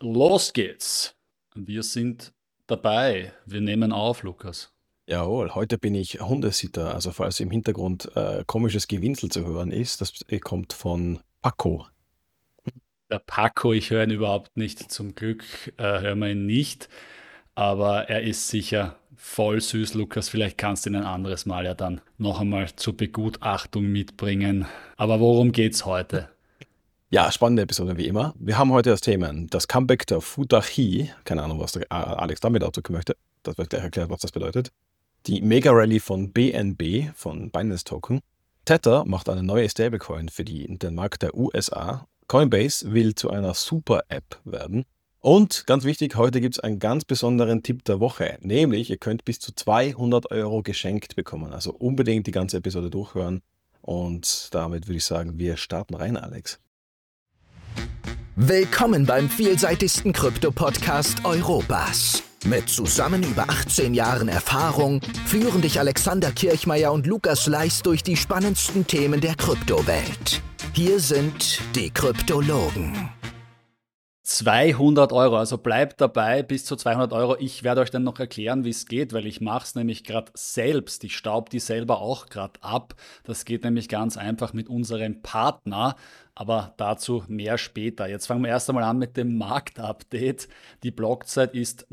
Los geht's. Wir sind dabei. Wir nehmen auf, Lukas. Jawohl, heute bin ich Hundesitter, also falls im Hintergrund komisches Gewinsel zu hören ist, das kommt von Paco. Der Paco, ich höre ihn überhaupt nicht. Zum Glück hören wir ihn nicht. Aber er ist sicher voll süß, Lukas. Vielleicht kannst du ihn ein anderes Mal ja dann noch einmal zur Begutachtung mitbringen. Aber worum geht's heute? Ja, spannende Episode wie immer. Wir haben heute das Thema das Comeback der Futahi. Keine Ahnung, was der Alex damit ausdrücken möchte. Das wird gleich erklärt, was das bedeutet. Die Mega-Rally von BNB, von Binance Token. Tether macht eine neue Stablecoin für den Markt der USA. Coinbase will zu einer Super-App werden. Und ganz wichtig, heute gibt es einen ganz besonderen Tipp der Woche. Nämlich, ihr könnt bis zu 200 Euro geschenkt bekommen. Also unbedingt die ganze Episode durchhören. Und damit würde ich sagen, wir starten rein, Alex. Willkommen beim vielseitigsten Krypto-Podcast Europas. Mit zusammen über 18 Jahren Erfahrung führen dich Alexander Kirchmeier und Lukas Leis durch die spannendsten Themen der Kryptowelt. Hier sind die Kryptologen. 200 Euro, also bleibt dabei bis zu 200 Euro. Ich werde euch dann noch erklären, wie es geht, weil ich mache es nämlich gerade selbst. Ich staub die selber auch gerade ab. Das geht nämlich ganz einfach mit unserem Partner, aber dazu mehr später. Jetzt fangen wir erst einmal an mit dem Marktupdate. Die Blockzeit ist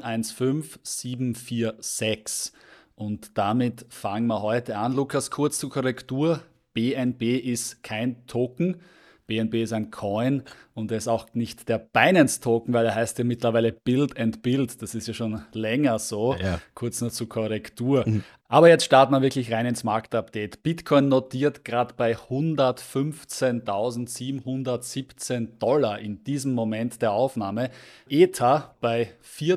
915746 und damit fangen wir heute an. Lukas, kurz zur Korrektur. BNB ist kein Token. BNB ist ein Coin und er ist auch nicht der Binance-Token, weil er heißt ja mittlerweile Build and Build. Das ist ja schon länger so. Ja. Kurz nur zur Korrektur. Aber jetzt starten wir wirklich rein ins Marktupdate. Bitcoin notiert gerade bei 115.717 Dollar in diesem Moment der Aufnahme. Ether bei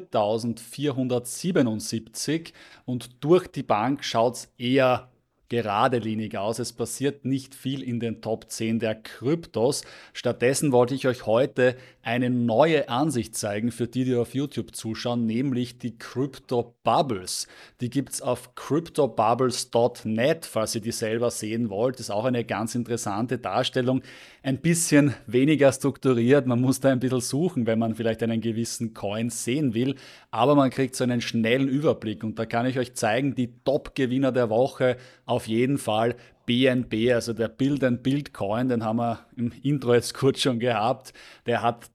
4.477 und durch die Bank schaut es eher geradlinig aus. Es passiert nicht viel in den Top 10 der Kryptos. Stattdessen wollte ich euch heute eine neue Ansicht zeigen für die, die auf YouTube zuschauen, nämlich die Crypto Bubbles. Die gibt es auf cryptobubbles.net, falls ihr die selber sehen wollt. Das ist auch eine ganz interessante Darstellung. Ein bisschen weniger strukturiert. Man muss da ein bisschen suchen, wenn man vielleicht einen gewissen Coin sehen will. Aber man kriegt so einen schnellen Überblick. Und da kann ich euch zeigen, die Top-Gewinner der Woche auf jeden Fall BNB, also der Build-and-Build-Coin, den haben wir im Intro jetzt kurz schon gehabt. Der hat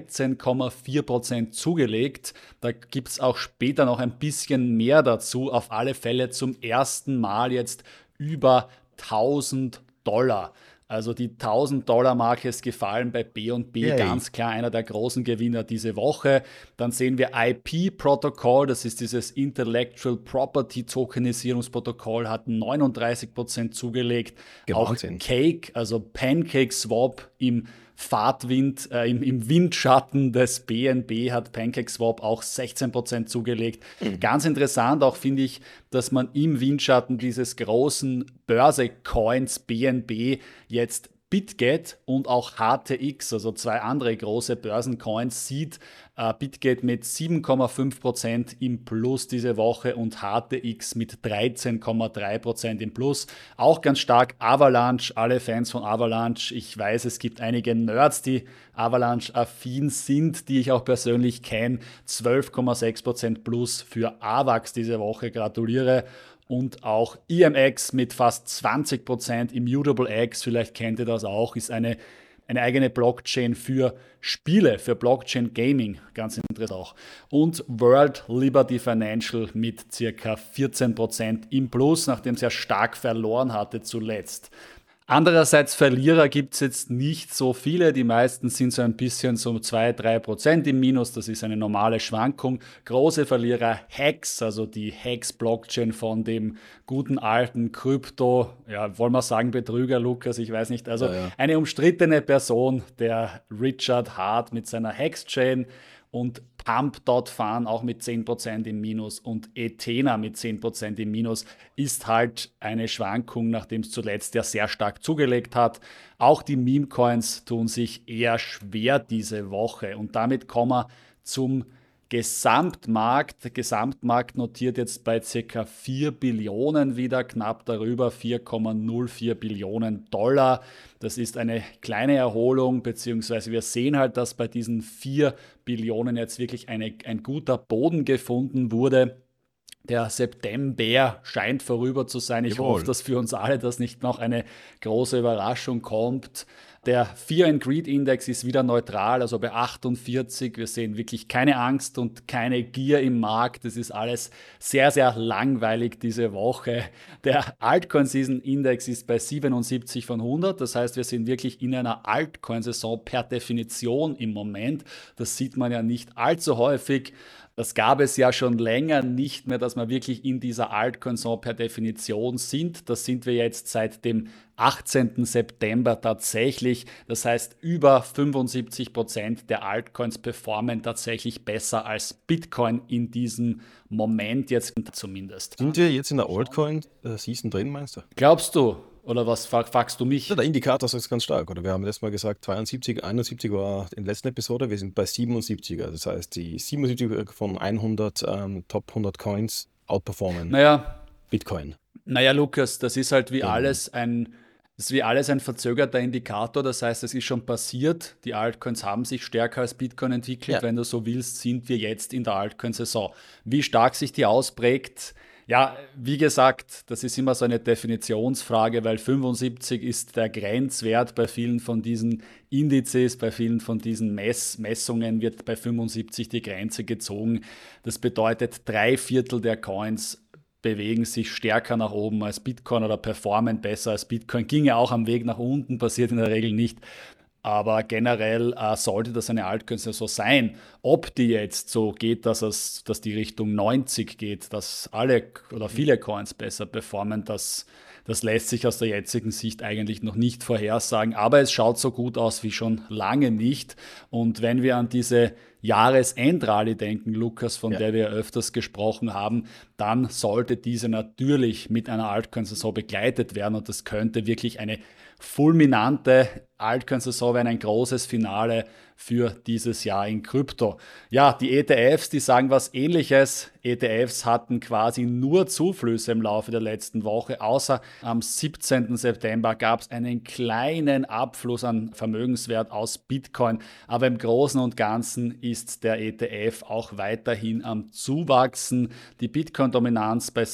13,4% zugelegt. Da gibt es auch später noch ein bisschen mehr dazu. Auf alle Fälle zum ersten Mal jetzt über 1000 Dollar. Also die 1000-Dollar-Marke ist gefallen bei B&B, Yay. ganz klar einer der großen Gewinner diese Woche. Dann sehen wir IP-Protokoll, das ist dieses Intellectual Property Tokenisierungsprotokoll, hat 39% zugelegt. Wahnsinn. Auch Cake, also Pancake Swap im Fahrtwind, im Windschatten des BNB hat PancakeSwap auch 16% zugelegt. Ganz interessant auch finde ich, dass man im Windschatten dieses großen Börse-Coins BNB jetzt Bitget und auch HTX, also zwei andere große Börsencoins, sieht. Bitget mit 7,5% im Plus diese Woche und HTX mit 13,3% im Plus. Auch ganz stark Avalanche, alle Fans von Avalanche. Ich weiß, es gibt einige Nerds, die Avalanche-affin sind, die ich auch persönlich kenne. 12,6% Plus für AVAX diese Woche. Gratuliere. Und auch EMX mit fast 20%, Immutable X, vielleicht kennt ihr das auch, ist eine eigene Blockchain für Spiele, für Blockchain Gaming, ganz interessant auch. Und World Liberty Financial mit circa 14% im Plus, nachdem es ja stark verloren hatte zuletzt. Andererseits Verlierer gibt es jetzt nicht so viele. Die meisten sind so ein bisschen so 2-3% im Minus. Das ist eine normale Schwankung. Große Verlierer Hex, also die Hex-Blockchain von dem guten alten Krypto, ja, wollen wir sagen Betrüger, Lukas, ich weiß nicht. Also eine umstrittene Person, der Richard Hart mit seiner Hex-Chain und Pump.Fun auch mit 10% im Minus und Ethena mit 10% im Minus ist halt eine Schwankung, nachdem es zuletzt ja sehr stark zugelegt hat. Auch die Meme-Coins tun sich eher schwer diese Woche und damit kommen wir zum Gesamtmarkt. Der Gesamtmarkt notiert jetzt bei ca. 4 Billionen wieder, knapp darüber 4,04 Billionen Dollar. Das ist eine kleine Erholung, beziehungsweise wir sehen halt, dass bei diesen 4 Billionen jetzt wirklich ein guter Boden gefunden wurde. Der September scheint vorüber zu sein. Ich hoffe, dass für uns alle das nicht noch eine große Überraschung kommt. Der Fear and Greed Index ist wieder neutral, also bei 48. Wir sehen wirklich keine Angst und keine Gier im Markt. Das ist alles sehr, sehr langweilig diese Woche. Der Altcoin Season Index ist bei 77 von 100. Das heißt, wir sind wirklich in einer Altcoin-Saison per Definition im Moment. Das sieht man ja nicht allzu häufig. Das gab es ja schon länger nicht mehr, dass wir wirklich in dieser Altcoin-Saison per Definition sind. Das sind wir jetzt seit dem 18. September tatsächlich. Das heißt, über 75% der Altcoins performen tatsächlich besser als Bitcoin in diesem Moment jetzt zumindest. Sind wir jetzt in der Altcoin-Season drin, meinst du? Glaubst du? Oder was fragst du mich? Ja, der Indikator ist ganz stark. Oder wir haben letztes Mal gesagt, 72, 71 war in der letzten Episode. Wir sind bei 77. Das heißt, die 77 von 100 Top 100 Coins outperformen Bitcoin. Naja, Lukas, das ist halt wie alles ein verzögerter Indikator. Das heißt, es ist schon passiert. Die Altcoins haben sich stärker als Bitcoin entwickelt. Ja. Wenn du so willst, sind wir jetzt in der Altcoin-Saison. Wie stark sich die ausprägt, ja, wie gesagt, das ist immer so eine Definitionsfrage, weil 75 ist der Grenzwert bei vielen von diesen Indizes, bei vielen von diesen Messungen wird bei 75 die Grenze gezogen. Das bedeutet, 3/4 der Coins bewegen sich stärker nach oben als Bitcoin oder performen besser als Bitcoin. Ginge auch am Weg nach unten, passiert in der Regel nicht. Aber generell sollte das eine Altcoin-Saison sein. Ob die jetzt so geht, dass die Richtung 90 geht, dass alle oder viele Coins besser performen, das lässt sich aus der jetzigen Sicht eigentlich noch nicht vorhersagen. Aber es schaut so gut aus wie schon lange nicht. Und wenn wir an diese Jahresendrallye denken, Lukas, von der wir öfters gesprochen haben, dann sollte diese natürlich mit einer Altcoin-Saison begleitet werden. Und das könnte wirklich eine fulminante Altcoin-Saison werden, ein großes Finale für dieses Jahr in Krypto. Ja, die ETFs, die sagen was Ähnliches. ETFs hatten quasi nur Zuflüsse im Laufe der letzten Woche, außer am 17. September gab es einen kleinen Abfluss an Vermögenswert aus Bitcoin. Aber im Großen und Ganzen ist der ETF auch weiterhin am Zuwachsen. Die Bitcoin-Dominanz bei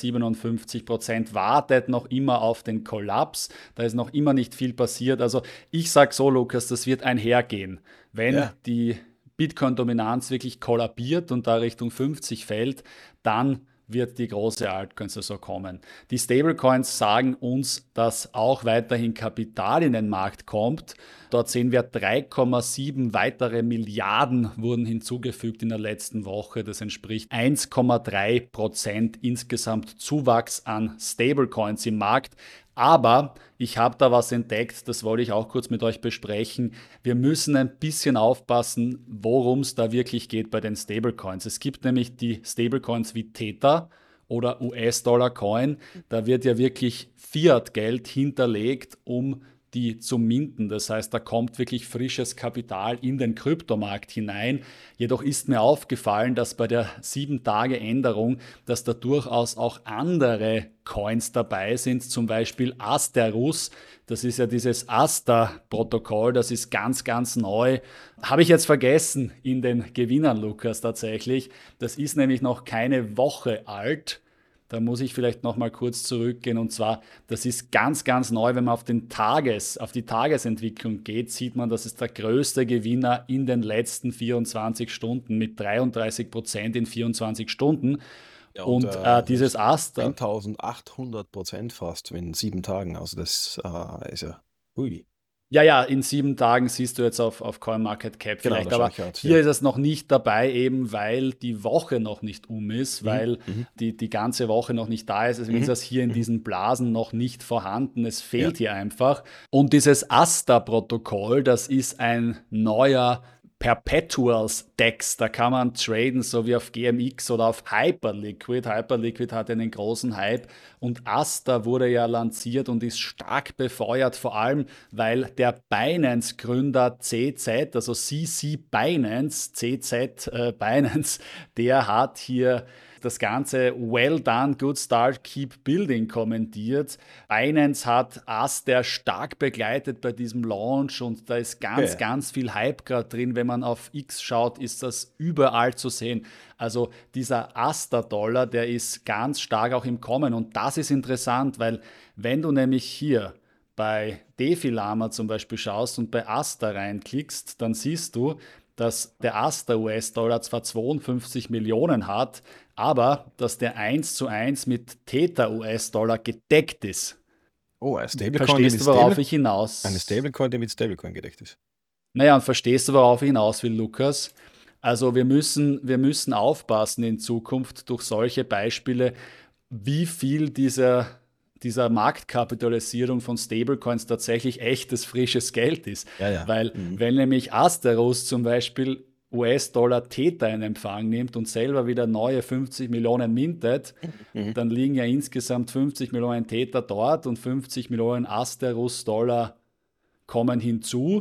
57% wartet noch immer auf den Kollaps. Da ist noch immer nicht viel passiert. Also ich sage so, Lukas, das wird einhergehen. Wenn die Bitcoin-Dominanz wirklich kollabiert und da Richtung 50 fällt, dann wird die große Altcoin-Saison kommen. Die Stablecoins sagen uns, dass auch weiterhin Kapital in den Markt kommt. Dort sehen wir 3,7 weitere Milliarden wurden hinzugefügt in der letzten Woche. Das entspricht 1,3% insgesamt Zuwachs an Stablecoins im Markt. Aber ich habe da was entdeckt, das wollte ich auch kurz mit euch besprechen. Wir müssen ein bisschen aufpassen, worum es da wirklich geht bei den Stablecoins. Es gibt nämlich die Stablecoins wie Tether oder US-Dollar-Coin. Da wird ja wirklich Fiat-Geld hinterlegt, um die zu minten. Das heißt, da kommt wirklich frisches Kapital in den Kryptomarkt hinein. Jedoch ist mir aufgefallen, dass bei der 7-Tage-Änderung, dass da durchaus auch andere Coins dabei sind, zum Beispiel Asterus. Das ist ja dieses ASTA-Protokoll, das ist ganz, ganz neu. Habe ich jetzt vergessen in den Gewinnern, Lukas, tatsächlich. Das ist nämlich noch keine Woche alt. Da muss ich vielleicht noch mal kurz zurückgehen, und zwar, das ist ganz, ganz neu, wenn man auf die Tagesentwicklung geht, sieht man, das ist der größte Gewinner in den letzten 24 Stunden mit 33% in 24 Stunden. Ja, und dieses Aster. 1800% fast in 7 Tagen, also das ist ja, ui. Ja, in 7 Tagen siehst du jetzt auf CoinMarketCap vielleicht, aber hier ist es noch nicht dabei, eben weil die Woche noch nicht ist, weil die ganze Woche noch nicht da ist. Deswegen ist das hier in diesen Blasen noch nicht vorhanden. Es fehlt hier einfach. Und dieses ASTA-Protokoll, das ist ein neuer Perpetuals DEX, da kann man traden, so wie auf GMX oder auf Hyperliquid. Hyperliquid hat einen großen Hype und Aster wurde ja lanciert und ist stark befeuert, vor allem weil der Binance-Gründer CZ, also CC Binance, CZ Binance, der hat hier das Ganze well done, good start, keep building kommentiert. Binance hat Aster stark begleitet bei diesem Launch und da ist ganz viel Hype gerade drin. Wenn man auf X schaut, ist das überall zu sehen. Also dieser Aster-Dollar, der ist ganz stark auch im Kommen und das ist interessant, weil wenn du nämlich hier bei Defilama zum Beispiel schaust und bei Aster reinklickst, dann siehst du, dass der Aster US-Dollar zwar 52 Millionen hat, aber dass der 1:1 mit Theta US-Dollar gedeckt ist. Oh, ein Stablecoin, verstehst du, worauf ich hinaus? Eine Stablecoin, die mit Stablecoin gedeckt ist. Naja, und verstehst du, worauf ich hinaus will, Lukas? Also wir müssen aufpassen in Zukunft durch solche Beispiele, wie viel dieser Marktkapitalisierung von Stablecoins tatsächlich echtes, frisches Geld ist. Ja. Weil wenn nämlich Asteros zum Beispiel US-Dollar Theta in Empfang nimmt und selber wieder neue 50 Millionen mintet, dann liegen ja insgesamt 50 Millionen Theta dort und 50 Millionen Asteros-Dollar kommen hinzu.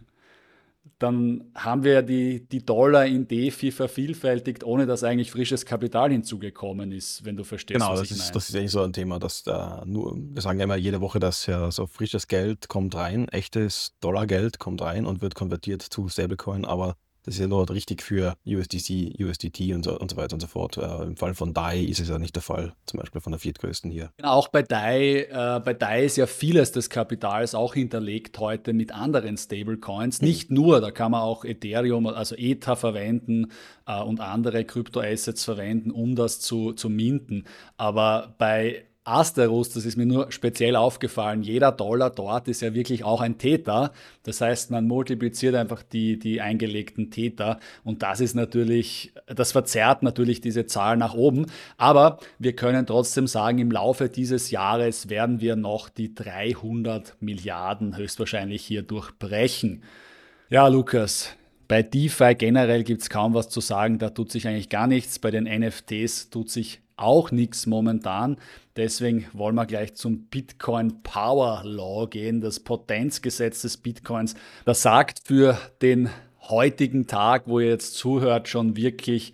Dann haben wir ja die Dollar in DeFi vervielfältigt, ohne dass eigentlich frisches Kapital hinzugekommen ist, wenn du verstehst, Genau, was das ich meine. ist eigentlich so ein Thema, dass da wir sagen ja immer jede Woche, dass ja so frisches Geld kommt rein, echtes Dollargeld kommt rein und wird konvertiert zu Stablecoin, aber das ist ja nur richtig für USDC, USDT und so weiter und so fort. Im Fall von DAI ist es ja nicht der Fall, zum Beispiel von der viertgrößten hier. Genau, auch bei DAI ist ja vieles des Kapitals auch hinterlegt heute mit anderen Stablecoins. Nicht nur, da kann man auch Ethereum, also Ether verwenden und andere Kryptoassets verwenden, um das zu minten. Aber bei Asteros, das ist mir nur speziell aufgefallen, jeder Dollar dort ist ja wirklich auch ein Theta. Das heißt, man multipliziert einfach die eingelegten Theta und das verzerrt natürlich diese Zahl nach oben. Aber wir können trotzdem sagen, im Laufe dieses Jahres werden wir noch die 300 Milliarden höchstwahrscheinlich hier durchbrechen. Ja, Lukas, bei DeFi generell gibt es kaum was zu sagen, da tut sich eigentlich gar nichts. Bei den NFTs tut sich auch nichts momentan. Deswegen wollen wir gleich zum Bitcoin Power Law gehen, das Potenzgesetz des Bitcoins. Das sagt für den heutigen Tag, wo ihr jetzt zuhört, schon wirklich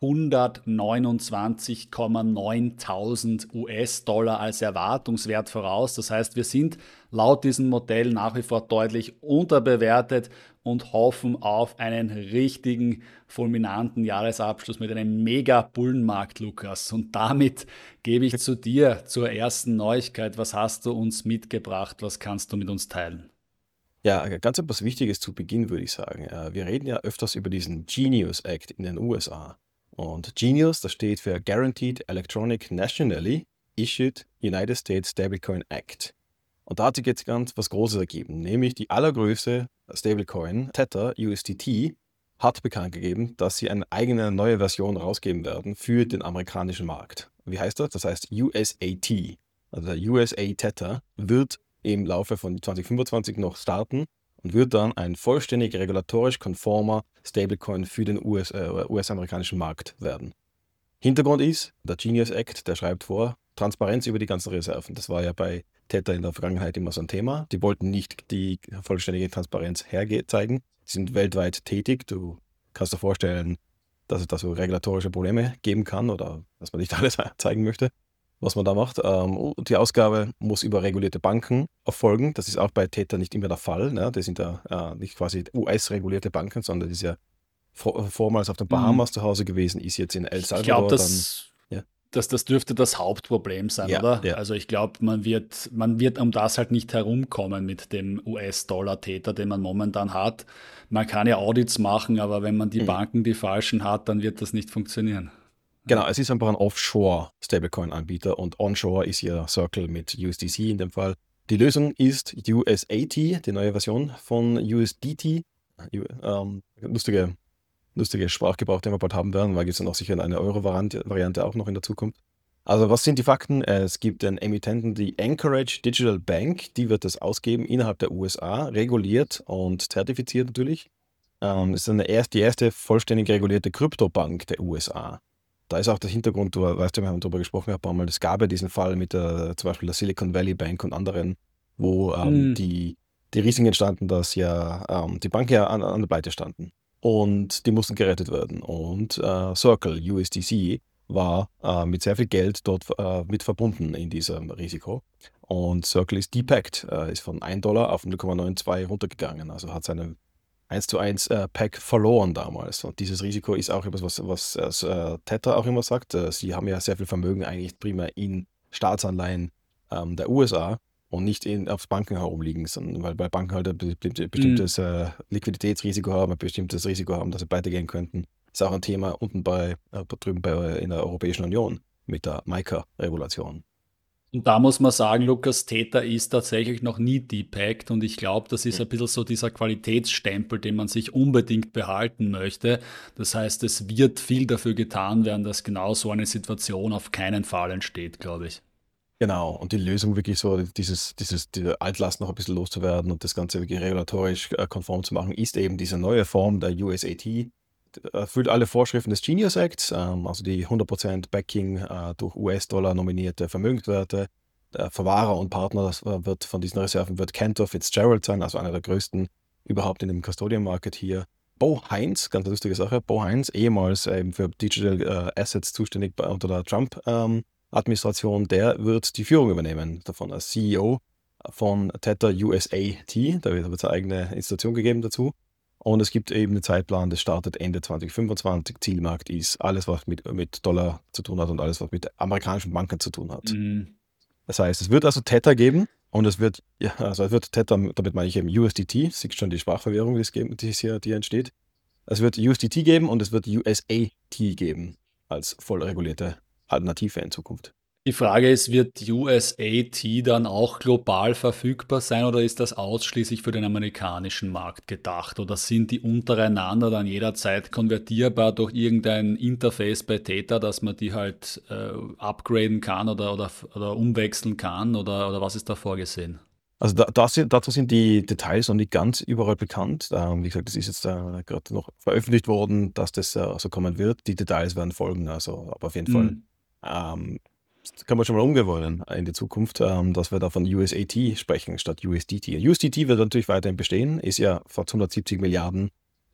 129,9.000 US-Dollar als Erwartungswert voraus. Das heißt, wir sind laut diesem Modell nach wie vor deutlich unterbewertet und hoffen auf einen richtigen, fulminanten Jahresabschluss mit einem Mega-Bullenmarkt, Lukas. Und damit gebe ich zu dir zur ersten Neuigkeit. Was hast du uns mitgebracht? Was kannst du mit uns teilen? Ja, ganz etwas Wichtiges zu Beginn würde ich sagen. Wir reden ja öfters über diesen Genius Act in den USA. Und Genius, das steht für Guaranteed Electronic Nationally Issued United States Stablecoin Act. Und da hat sich jetzt ganz was Großes ergeben, nämlich die allergrößte Stablecoin, Tether, USDT, hat bekannt gegeben, dass sie eine eigene neue Version rausgeben werden für den amerikanischen Markt. Wie heißt das? Das heißt USAT. Also der USA Tether wird im Laufe von 2025 noch starten und wird dann ein vollständig regulatorisch konformer Stablecoin für den US-amerikanischen Markt werden. Hintergrund ist, der Genius Act, der schreibt vor, Transparenz über die ganzen Reserven. Das war ja bei Tether in der Vergangenheit immer so ein Thema. Die wollten nicht die vollständige Transparenz herzeigen. Die sind weltweit tätig. Du kannst dir vorstellen, dass es da so regulatorische Probleme geben kann oder dass man nicht alles zeigen möchte, was man da macht. Die Ausgabe muss über regulierte Banken erfolgen. Das ist auch bei Tether nicht immer der Fall. Ne? Das sind ja nicht quasi US-regulierte Banken, sondern das ist ja vormals auf den Bahamas zu Hause gewesen, ist jetzt in El Salvador. Ich glaube, das dürfte das Hauptproblem sein, Ja, oder? ja. Also ich glaube, man wird um das halt nicht herumkommen mit dem US-Dollar-Täter, den man momentan hat. Man kann ja Audits machen, aber wenn man die Banken die falschen hat, dann wird das nicht funktionieren. Genau, es ist einfach ein Offshore-Stablecoin-Anbieter und Onshore ist hier Circle mit USDC in dem Fall. Die Lösung ist USAT, die neue Version von USDT. Lustige Sprachgebrauch, den wir bald haben werden, weil es dann auch sicher eine Euro-Variante auch noch in der Zukunft. Also was sind die Fakten? Es gibt einen Emittenten, die Anchorage Digital Bank, die wird das ausgeben innerhalb der USA, reguliert und zertifiziert natürlich. ist die erste vollständig regulierte Kryptobank der USA. Da ist auch der Hintergrund, du weißt ja, wir haben darüber gesprochen, ein paar Mal, es gab ja diesen Fall mit zum Beispiel der Silicon Valley Bank und anderen, wo die Risiken entstanden, dass die Banken ja an der Pleite standen. Und die mussten gerettet werden. Und Circle, USDC, war mit sehr viel Geld dort mit verbunden in diesem Risiko. Und Circle ist depackt, ist von $1 auf 0,92 runtergegangen. Also hat seine 1:1 Pack verloren damals. Und dieses Risiko ist auch etwas, was Tether auch immer sagt. Sie haben ja sehr viel Vermögen eigentlich primär in Staatsanleihen der USA und nicht aufs Banken herumliegen, sondern weil bei Banken halt ein bestimmtes Liquiditätsrisiko haben, ein bestimmtes Risiko haben, dass sie pleite gehen könnten. Das ist auch ein Thema unten drüben in der Europäischen Union mit der MiCA-Regulation. Und da muss man sagen, Lukas, Tether ist tatsächlich noch nie depackt und ich glaube, das ist ein bisschen so dieser Qualitätsstempel, den man sich unbedingt behalten möchte. Das heißt, es wird viel dafür getan werden, dass genau so eine Situation auf keinen Fall entsteht, glaube ich. Genau, und die Lösung wirklich so, diese Altlast noch ein bisschen loszuwerden und das Ganze wirklich regulatorisch konform zu machen, ist eben diese neue Form der USAT. Erfüllt alle Vorschriften des Genius Acts, also die 100% Backing durch US-Dollar nominierte Vermögenswerte. Der Verwahrer und Partner von diesen Reserven wird Cantor Fitzgerald sein, also einer der größten überhaupt in dem Custodian-Market hier. Bo Heinz, ganz lustige Sache, Bo Heinz, ehemals eben für Digital Assets zuständig unter der Trump-Administration, der wird die Führung übernehmen, davon als CEO von Tether USAT, da wird es eine eigene Institution gegeben dazu. Und es gibt eben einen Zeitplan, das startet Ende 2025. Zielmarkt ist alles, was mit Dollar zu tun hat und alles, was mit amerikanischen Banken zu tun hat. Das heißt, es wird also Tether geben und es wird Tether, damit meine ich eben USDT, siehst schon die Sprachverwirrung, die entsteht. Es wird USDT geben und es wird USAT geben als voll regulierte Alternative in Zukunft. Die Frage ist, wird USAT dann auch global verfügbar sein oder ist das ausschließlich für den amerikanischen Markt gedacht? Oder sind die untereinander dann jederzeit konvertierbar durch irgendein Interface bei Tether, dass man die halt upgraden kann oder umwechseln kann? Oder was ist da vorgesehen? Also dazu sind die Details noch nicht ganz überall bekannt. Wie gesagt, das ist jetzt gerade noch veröffentlicht worden, dass das so kommen wird. Die Details werden folgen, also aber auf jeden Fall. Das kann man schon mal umgewollen in die Zukunft, dass wir da von USAT sprechen statt USDT. USDT wird natürlich weiterhin bestehen, ist ja fast 170 Milliarden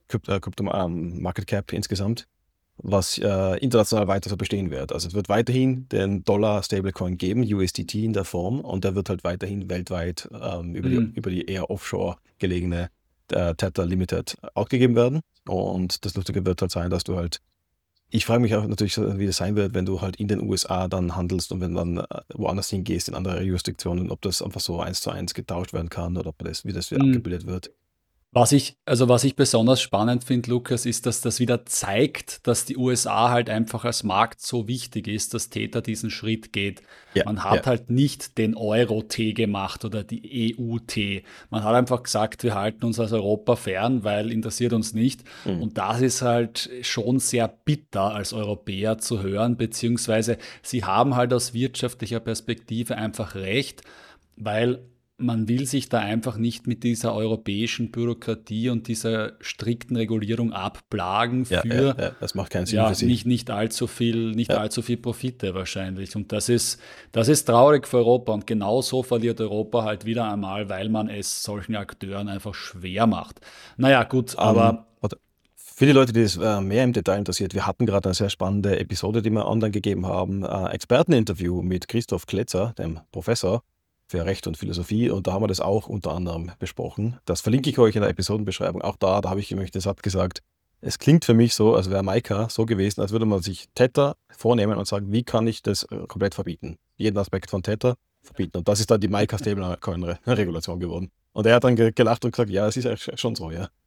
Market Cap insgesamt, was international weiter so bestehen wird. Also es wird weiterhin den Dollar-Stablecoin geben, USDT in der Form, und der wird halt weiterhin weltweit über die eher offshore gelegene Tether Limited ausgegeben werden. Und das Lustige wird halt sein, dass du halt ich frage mich auch natürlich, wie das sein wird, wenn du halt in den USA dann handelst und wenn du dann woanders hingehst, in andere Jurisdiktionen, ob das einfach so 1:1 getauscht werden kann oder wie das wieder abgebildet wird. Was ich besonders spannend finde, Lukas, ist, dass das wieder zeigt, dass die USA halt einfach als Markt so wichtig ist, dass Tether diesen Schritt geht. Ja, Man hat halt nicht den Euro-T gemacht oder die EU-T. Man hat einfach gesagt, wir halten uns als Europa fern, weil interessiert uns nicht. Und das ist halt schon sehr bitter als Europäer zu hören, beziehungsweise sie haben halt aus wirtschaftlicher Perspektive einfach recht, weil man will sich da einfach nicht mit dieser europäischen Bürokratie und dieser strikten Regulierung abplagen für das macht keinen Sinn für sie. Nicht allzu viel Profite wahrscheinlich. Und das ist traurig für Europa. Und genau so verliert Europa halt wieder einmal, weil man es solchen Akteuren einfach schwer macht. Naja, gut, aber für die Leute, die es mehr im Detail interessiert, wir hatten gerade eine sehr spannende Episode, die wir online gegeben haben. Experteninterview mit Christoph Kletzer, dem Professor für Recht und Philosophie, und da haben wir das auch unter anderem besprochen. Das verlinke ich euch in der Episodenbeschreibung. Auch da habe ich nämlich das gesagt, es klingt für mich so, als wäre MiCA so gewesen, als würde man sich Tether vornehmen und sagen, wie kann ich das komplett verbieten? Jeden Aspekt von Tether verbieten. Und das ist dann die MiCA Stablecoin-Regulation geworden. Und er hat dann gelacht und gesagt, ja, es ist eigentlich schon so, ja.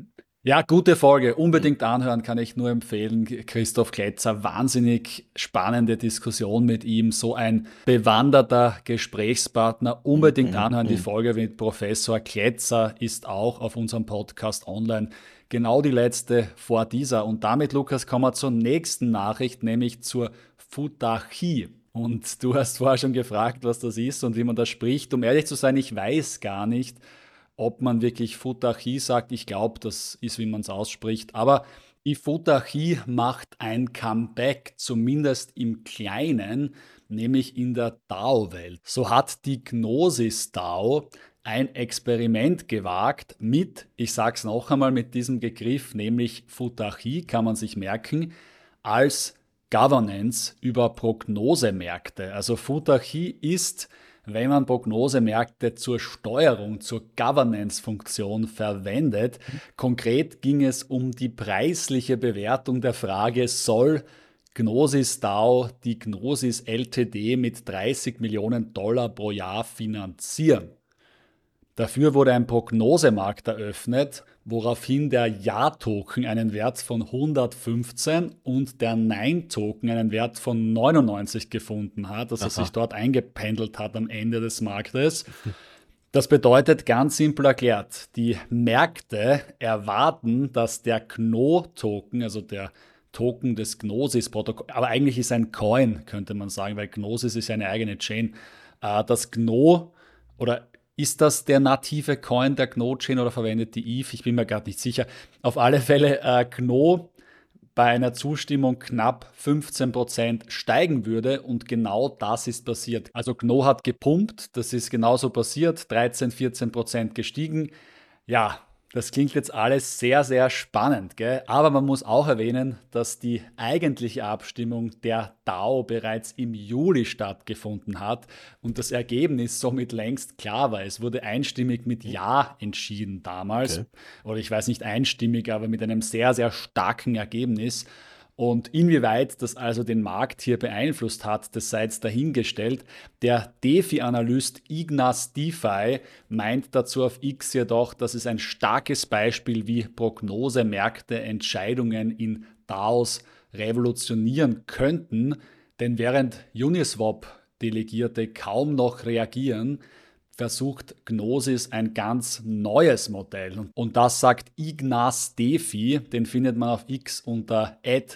Ja, gute Folge. Unbedingt anhören, kann ich nur empfehlen. Christoph Kletzer, wahnsinnig spannende Diskussion mit ihm. So ein bewanderter Gesprächspartner. Unbedingt anhören. Die Folge mit Professor Kletzer ist auch auf unserem Podcast online. Genau die letzte vor dieser. Und damit, Lukas, kommen wir zur nächsten Nachricht, nämlich zur Fudachi. Und du hast vorher schon gefragt, was das ist und wie man das spricht. Um ehrlich zu sein, ich weiß gar nicht, ob man wirklich Futarchie sagt. Ich glaube, das ist, wie man es ausspricht. Aber die Futarchie macht ein Comeback, zumindest im Kleinen, nämlich in der DAO-Welt. So hat die Gnosis DAO ein Experiment gewagt mit, ich sage es noch einmal mit diesem Begriff, nämlich Futarchie, kann man sich merken, als Governance über Prognosemärkte. Also Futarchie ist, wenn man Prognosemärkte zur Steuerung, zur Governance-Funktion verwendet. Konkret ging es um die preisliche Bewertung der Frage, soll Gnosis DAO die Gnosis Ltd mit 30 Millionen Dollar pro Jahr finanzieren. Dafür wurde ein Prognosemarkt eröffnet, woraufhin der Ja-Token einen Wert von 115 und der Nein-Token einen Wert von 99 gefunden hat, also sich dort eingependelt hat am Ende des Marktes. Das bedeutet ganz simpel erklärt, die Märkte erwarten, dass der Gno-Token, also der Token des Gnosis-Protokolls, aber eigentlich ist ein Coin, könnte man sagen, weil Gnosis ist ja eine eigene Chain, das Gno oder ist das der native Coin der Gno-Chain oder verwendet die ETH? Ich bin mir gerade nicht sicher. Auf alle Fälle Gno bei einer Zustimmung knapp 15% steigen würde und genau das ist passiert. Also Gno hat gepumpt, das ist genauso passiert, 13-14% gestiegen. Ja, das klingt jetzt alles sehr, sehr spannend, gell? Aber man muss auch erwähnen, dass die eigentliche Abstimmung der DAO bereits im Juli stattgefunden hat und das Ergebnis somit längst klar war. Es wurde einstimmig mit Ja entschieden damals. Okay. Oder ich weiß nicht einstimmig, aber mit einem sehr, sehr starken Ergebnis. Und inwieweit das also den Markt hier beeinflusst hat, das sei jetzt dahingestellt. Der DeFi-Analyst Ignaz DeFi meint dazu auf X jedoch, dass es ein starkes Beispiel, wie Prognosemärkte Entscheidungen in DAOs revolutionieren könnten. Denn während Uniswap-Delegierte kaum noch reagieren, versucht Gnosis ein ganz neues Modell. Und das sagt Ignaz DeFi, den findet man auf X unter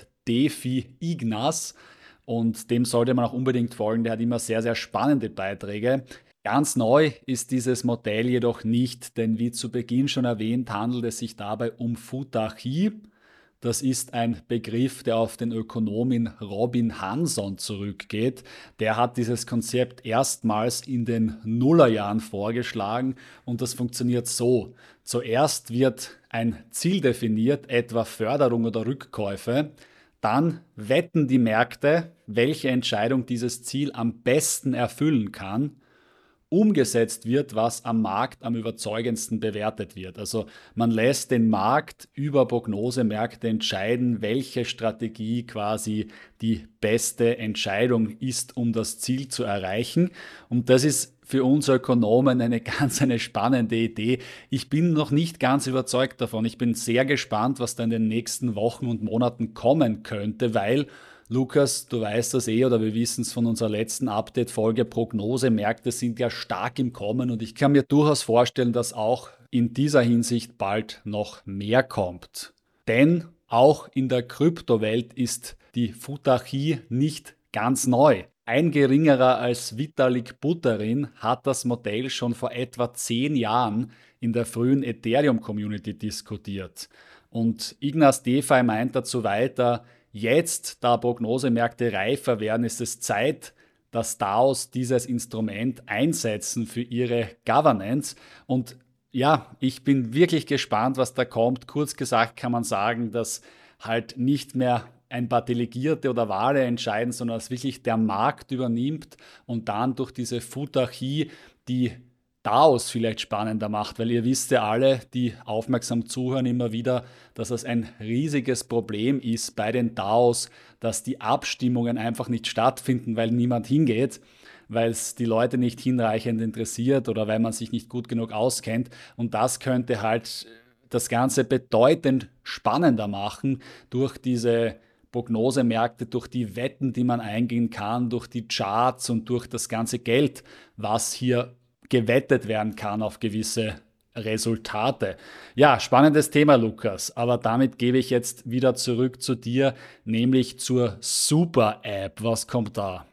@DeFiIgnaz und dem sollte man auch unbedingt folgen, der hat immer sehr, sehr spannende Beiträge. Ganz neu ist dieses Modell jedoch nicht, denn wie zu Beginn schon erwähnt, handelt es sich dabei um Futarchie. Das ist ein Begriff, der auf den Ökonomin Robin Hanson zurückgeht. Der hat dieses Konzept erstmals in den Nullerjahren vorgeschlagen und das funktioniert so. Zuerst wird ein Ziel definiert, etwa Förderung oder Rückkäufe. Dann wetten die Märkte, welche Entscheidung dieses Ziel am besten erfüllen kann. Umgesetzt wird, was am Markt am überzeugendsten bewertet wird. Also man lässt den Markt über Prognosemärkte entscheiden, welche Strategie quasi die beste Entscheidung ist, um das Ziel zu erreichen. Und das ist für uns Ökonomen eine spannende Idee. Ich bin noch nicht ganz überzeugt davon. Ich bin sehr gespannt, was da in den nächsten Wochen und Monaten kommen könnte, weil Lukas, du weißt das oder wir wissen es von unserer letzten Update-Folge, Prognosemärkte sind ja stark im Kommen und ich kann mir durchaus vorstellen, dass auch in dieser Hinsicht bald noch mehr kommt. Denn auch in der Kryptowelt ist die Futarchie nicht ganz neu. Ein geringerer als Vitalik Buterin hat das Modell schon vor etwa 10 Jahren in der frühen Ethereum-Community diskutiert. Und Ignaz DeFi meint dazu weiter, jetzt, da Prognosemärkte reifer werden, ist es Zeit, dass DAOs dieses Instrument einsetzen für ihre Governance. Und ja, ich bin wirklich gespannt, was da kommt. Kurz gesagt kann man sagen, dass halt nicht mehr ein paar Delegierte oder Wale entscheiden, sondern dass wirklich der Markt übernimmt und dann durch diese Futarchie die DAOs vielleicht spannender macht, weil ihr wisst ja alle, die aufmerksam zuhören, immer wieder, dass es ein riesiges Problem ist bei den DAOs, dass die Abstimmungen einfach nicht stattfinden, weil niemand hingeht, weil es die Leute nicht hinreichend interessiert oder weil man sich nicht gut genug auskennt. Und das könnte halt das Ganze bedeutend spannender machen durch diese Prognosemärkte, durch die Wetten, die man eingehen kann, durch die Charts und durch das ganze Geld, was hier gewettet werden kann auf gewisse Resultate. Ja, spannendes Thema, Lukas, aber damit gebe ich jetzt wieder zurück zu dir, nämlich zur Super-App. Was kommt da?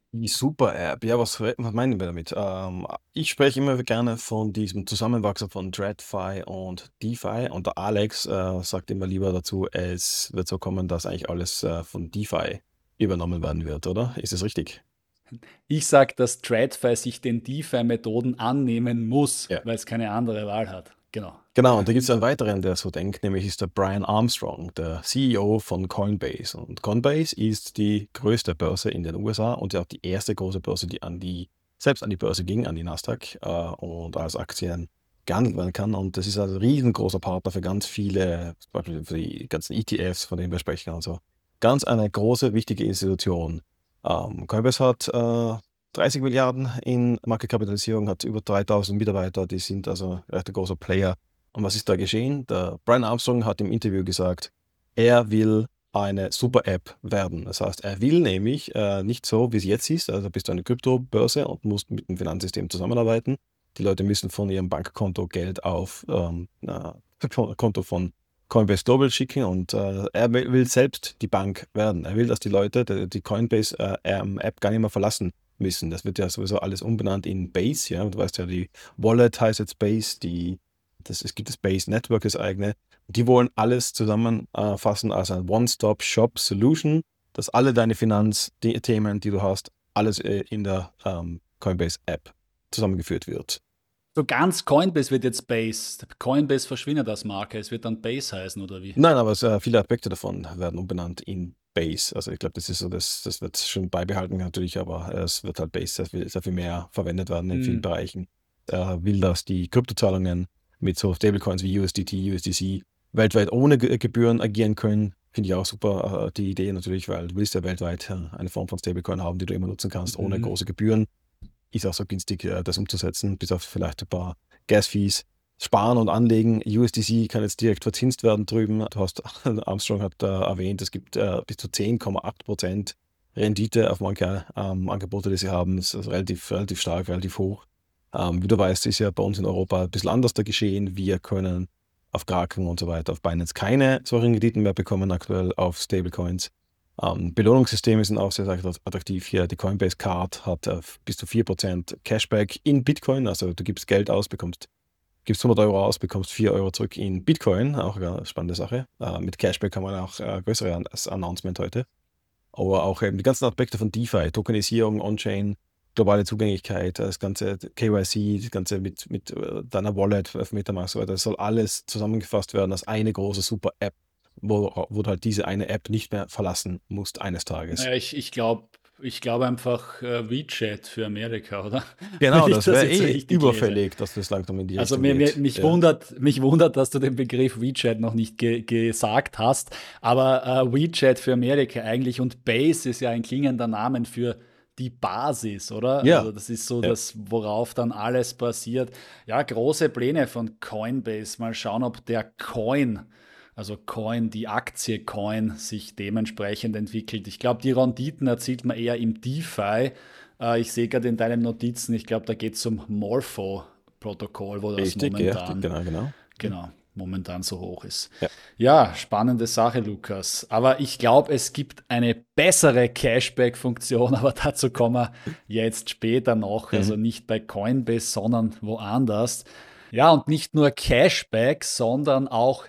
Die Super-App, ja, was meinen wir damit? Ich spreche immer gerne von diesem Zusammenwachsen von TradFi und DeFi und der Alex sagt immer lieber dazu, es wird so kommen, dass eigentlich alles von DeFi übernommen werden wird, oder? Ist es richtig? Ich sage, dass TradFi sich den DeFi-Methoden annehmen muss, Ja. weil es keine andere Wahl hat. Genau. Genau, und da gibt es einen weiteren, der so denkt, nämlich ist der Brian Armstrong, der CEO von Coinbase. Und Coinbase ist die größte Börse in den USA und ja auch die erste große Börse, die selbst an die Börse ging, an die Nasdaq und als Aktien gehandelt werden kann. Und das ist ein riesengroßer Partner für ganz viele, zum Beispiel für die ganzen ETFs, von denen wir sprechen. Also ganz eine große, wichtige Institution. Coinbase hat 30 Milliarden in Marktkapitalisierung, hat über 3000 Mitarbeiter, die sind also ein recht großer Player. Und was ist da geschehen? Der Brian Armstrong hat im Interview gesagt, er will eine Super-App werden. Das heißt, er will nämlich nicht so, wie es jetzt ist, also bist du eine Kryptobörse und musst mit dem Finanzsystem zusammenarbeiten. Die Leute müssen von ihrem Bankkonto Geld auf Konto von Coinbase Global schicken und er will selbst die Bank werden. Er will, dass die Leute die Coinbase-App gar nicht mehr verlassen müssen. Das wird ja sowieso alles umbenannt in Base, ja. Du weißt ja, die Wallet heißt jetzt Base, es gibt das Base Network, das eigene. Die wollen alles zusammenfassen als ein One-Stop-Shop-Solution, dass alle deine Finanzthemen, die du hast, alles in der Coinbase-App zusammengeführt wird. So ganz Coinbase wird jetzt Base. Coinbase verschwindet als Marke. Es wird dann Base heißen, oder wie? Nein, aber viele Aspekte davon werden umbenannt in Base. Also ich glaube, das ist so, das wird schon beibehalten natürlich, aber es wird halt Base sehr viel mehr verwendet werden in vielen Bereichen. Will, dass die Kryptozahlungen mit so Stablecoins wie USDT, USDC weltweit ohne Gebühren agieren können. Finde ich auch super, die Idee natürlich, weil du willst ja weltweit eine Form von Stablecoin haben, die du immer nutzen kannst, ohne große Gebühren. Ist auch so günstig, das umzusetzen, bis auf vielleicht ein paar Gas-Fees. Sparen und anlegen. USDC kann jetzt direkt verzinst werden drüben. Armstrong hat erwähnt, es gibt bis zu 10,8% Rendite auf manche Angebote, die sie haben. Das ist also relativ stark, relativ hoch. Wie du weißt, ist ja bei uns in Europa ein bisschen anders da geschehen. Wir können auf Kraken und so weiter, auf Binance keine solchen Renditen mehr bekommen, aktuell auf Stablecoins. Belohnungssysteme sind auch sehr, sehr attraktiv hier. Die Coinbase Card hat bis zu 4% Cashback in Bitcoin. Also du gibst Geld aus, gibst 100 Euro aus, bekommst 4 Euro zurück in Bitcoin. Auch eine spannende Sache. Mit Cashback haben wir auch größere Announcement heute. Aber auch eben die ganzen Aspekte von DeFi, Tokenisierung, On-Chain, globale Zugänglichkeit, das ganze KYC, das ganze mit deiner Wallet, auf MetaMask, so weiter, das soll alles zusammengefasst werden als eine große Super-App, wo du halt diese eine App nicht mehr verlassen musst eines Tages. Naja, ich glaube einfach WeChat für Amerika, oder? Genau, Wenn ich das wäre jetzt richtig überfällig, dass das langsam in die Also Richtung geht. mich Ja. wundert, dass du den Begriff WeChat noch nicht gesagt hast. Aber WeChat für Amerika eigentlich und Base ist ja ein klingender Name für die Basis, oder? Ja. Also das ist so Ja. das, worauf dann alles basiert. Ja, große Pläne von Coinbase. Mal schauen, ob der Coin, also Coin, die Aktie Coin, sich dementsprechend entwickelt. Ich glaube, die Renditen erzielt man eher im DeFi. Ich sehe gerade in deinen Notizen, ich glaube, da geht es um Morpho-Protokoll, wo das Richtig, momentan, genau. genau, momentan so hoch ist. Ja. Ja, spannende Sache, Lukas. Aber ich glaube, es gibt eine bessere Cashback-Funktion, aber dazu kommen wir jetzt später noch. Also nicht bei Coinbase, sondern woanders. Ja, und nicht nur Cashback, sondern auch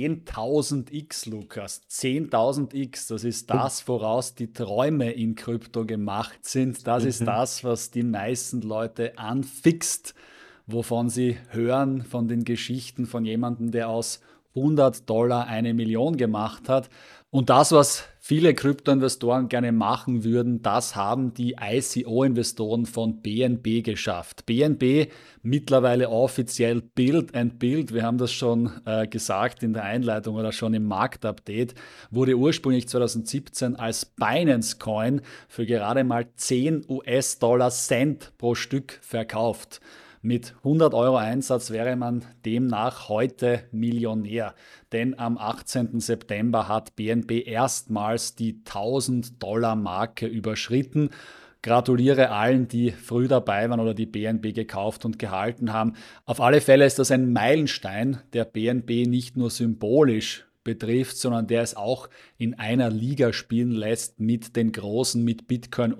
10.000x, Lukas. 10.000x, das ist das, woraus die Träume in Krypto gemacht sind. Das ist das, was die meisten Leute anfixt, wovon sie hören, von den Geschichten von jemandem, der aus $100 eine Million gemacht hat. Und das, was viele Kryptoinvestoren gerne machen würden, das haben die ICO-Investoren von BNB geschafft. BNB mittlerweile offiziell Build and Build, wir haben das schon gesagt in der Einleitung oder schon im Marktupdate, wurde ursprünglich 2017 als Binance Coin für gerade mal 10 US-Dollar Cent pro Stück verkauft. Mit 100 Euro Einsatz wäre man demnach heute Millionär. Denn am 18. September hat BNB erstmals die $1.000-Marke überschritten. Gratuliere allen, die früh dabei waren oder die BNB gekauft und gehalten haben. Auf alle Fälle ist das ein Meilenstein, der BNB nicht nur symbolisch betrifft, sondern der es auch in einer Liga spielen lässt mit den Großen, mit Bitcoin und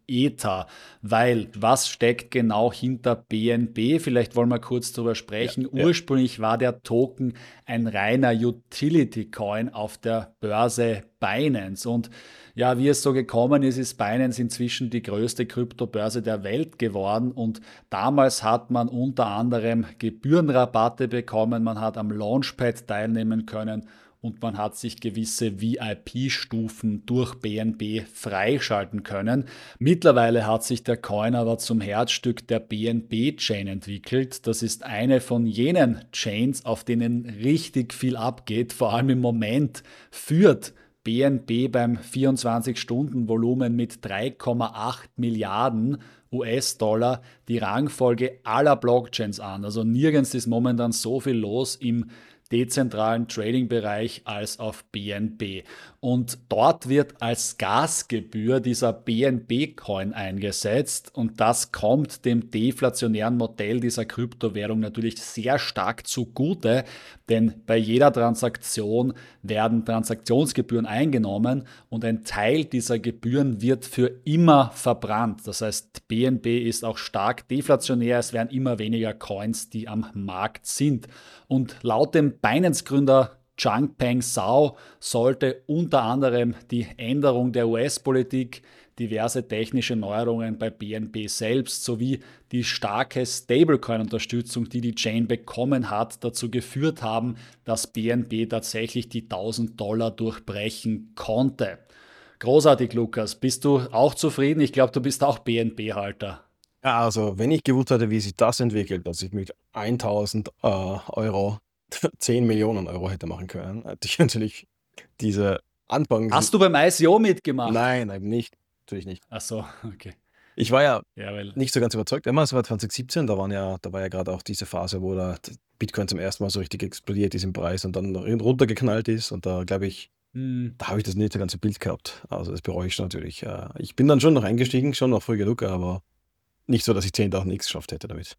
Ether. Weil, was steckt genau hinter BNB? Vielleicht wollen wir kurz darüber sprechen. Ursprünglich war der Token ein reiner Utility-Coin auf der Börse Binance. Und ja, wie es so gekommen ist, ist Binance inzwischen die größte Kryptobörse der Welt geworden. Und damals hat man unter anderem Gebührenrabatte bekommen, man hat am Launchpad teilnehmen können und man hat sich gewisse VIP-Stufen durch BNB freischalten können. Mittlerweile hat sich der Coin aber zum Herzstück der BNB-Chain entwickelt. Das ist eine von jenen Chains, auf denen richtig viel abgeht. Vor allem im Moment führt BNB beim 24-Stunden-Volumen mit 3,8 Milliarden US-Dollar die Rangfolge aller Blockchains an. Also nirgends ist momentan so viel los im dezentralen Trading-Bereich als auf BNB. Und dort wird als Gasgebühr dieser BNB-Coin eingesetzt und das kommt dem deflationären Modell dieser Kryptowährung natürlich sehr stark zugute, denn bei jeder Transaktion werden Transaktionsgebühren eingenommen und ein Teil dieser Gebühren wird für immer verbrannt. Das heißt, BNB ist auch stark deflationär, es werden immer weniger Coins, die am Markt sind. Und laut dem Binance-Gründer Changpeng Zhao sollte unter anderem die Änderung der US-Politik, diverse technische Neuerungen bei BNB selbst sowie die starke Stablecoin-Unterstützung, die die Chain bekommen hat, dazu geführt haben, dass BNB tatsächlich die $1.000 durchbrechen konnte. Großartig, Lukas. Bist du auch zufrieden? Ich glaube, du bist auch BNB-Halter. Ja, also wenn ich gewusst hätte, wie sich das entwickelt, dass ich mit 1.000 Euro 10 Millionen Euro hätte machen können, hätte ich natürlich diese Anfang. Hast du beim ICO mitgemacht? Nein, eben nicht. Natürlich nicht. Ach so, okay. Ich war ja weil nicht so ganz überzeugt. Immer, es war 2017, da war ja gerade auch diese Phase, wo der Bitcoin zum ersten Mal so richtig explodiert ist im Preis und dann runtergeknallt ist. Und da glaube ich, da habe ich das nicht so ganze Bild gehabt. Also das bereue ich schon natürlich. Ich bin dann schon noch eingestiegen, schon noch früh genug, aber nicht so, dass ich 10.000 X geschafft hätte damit.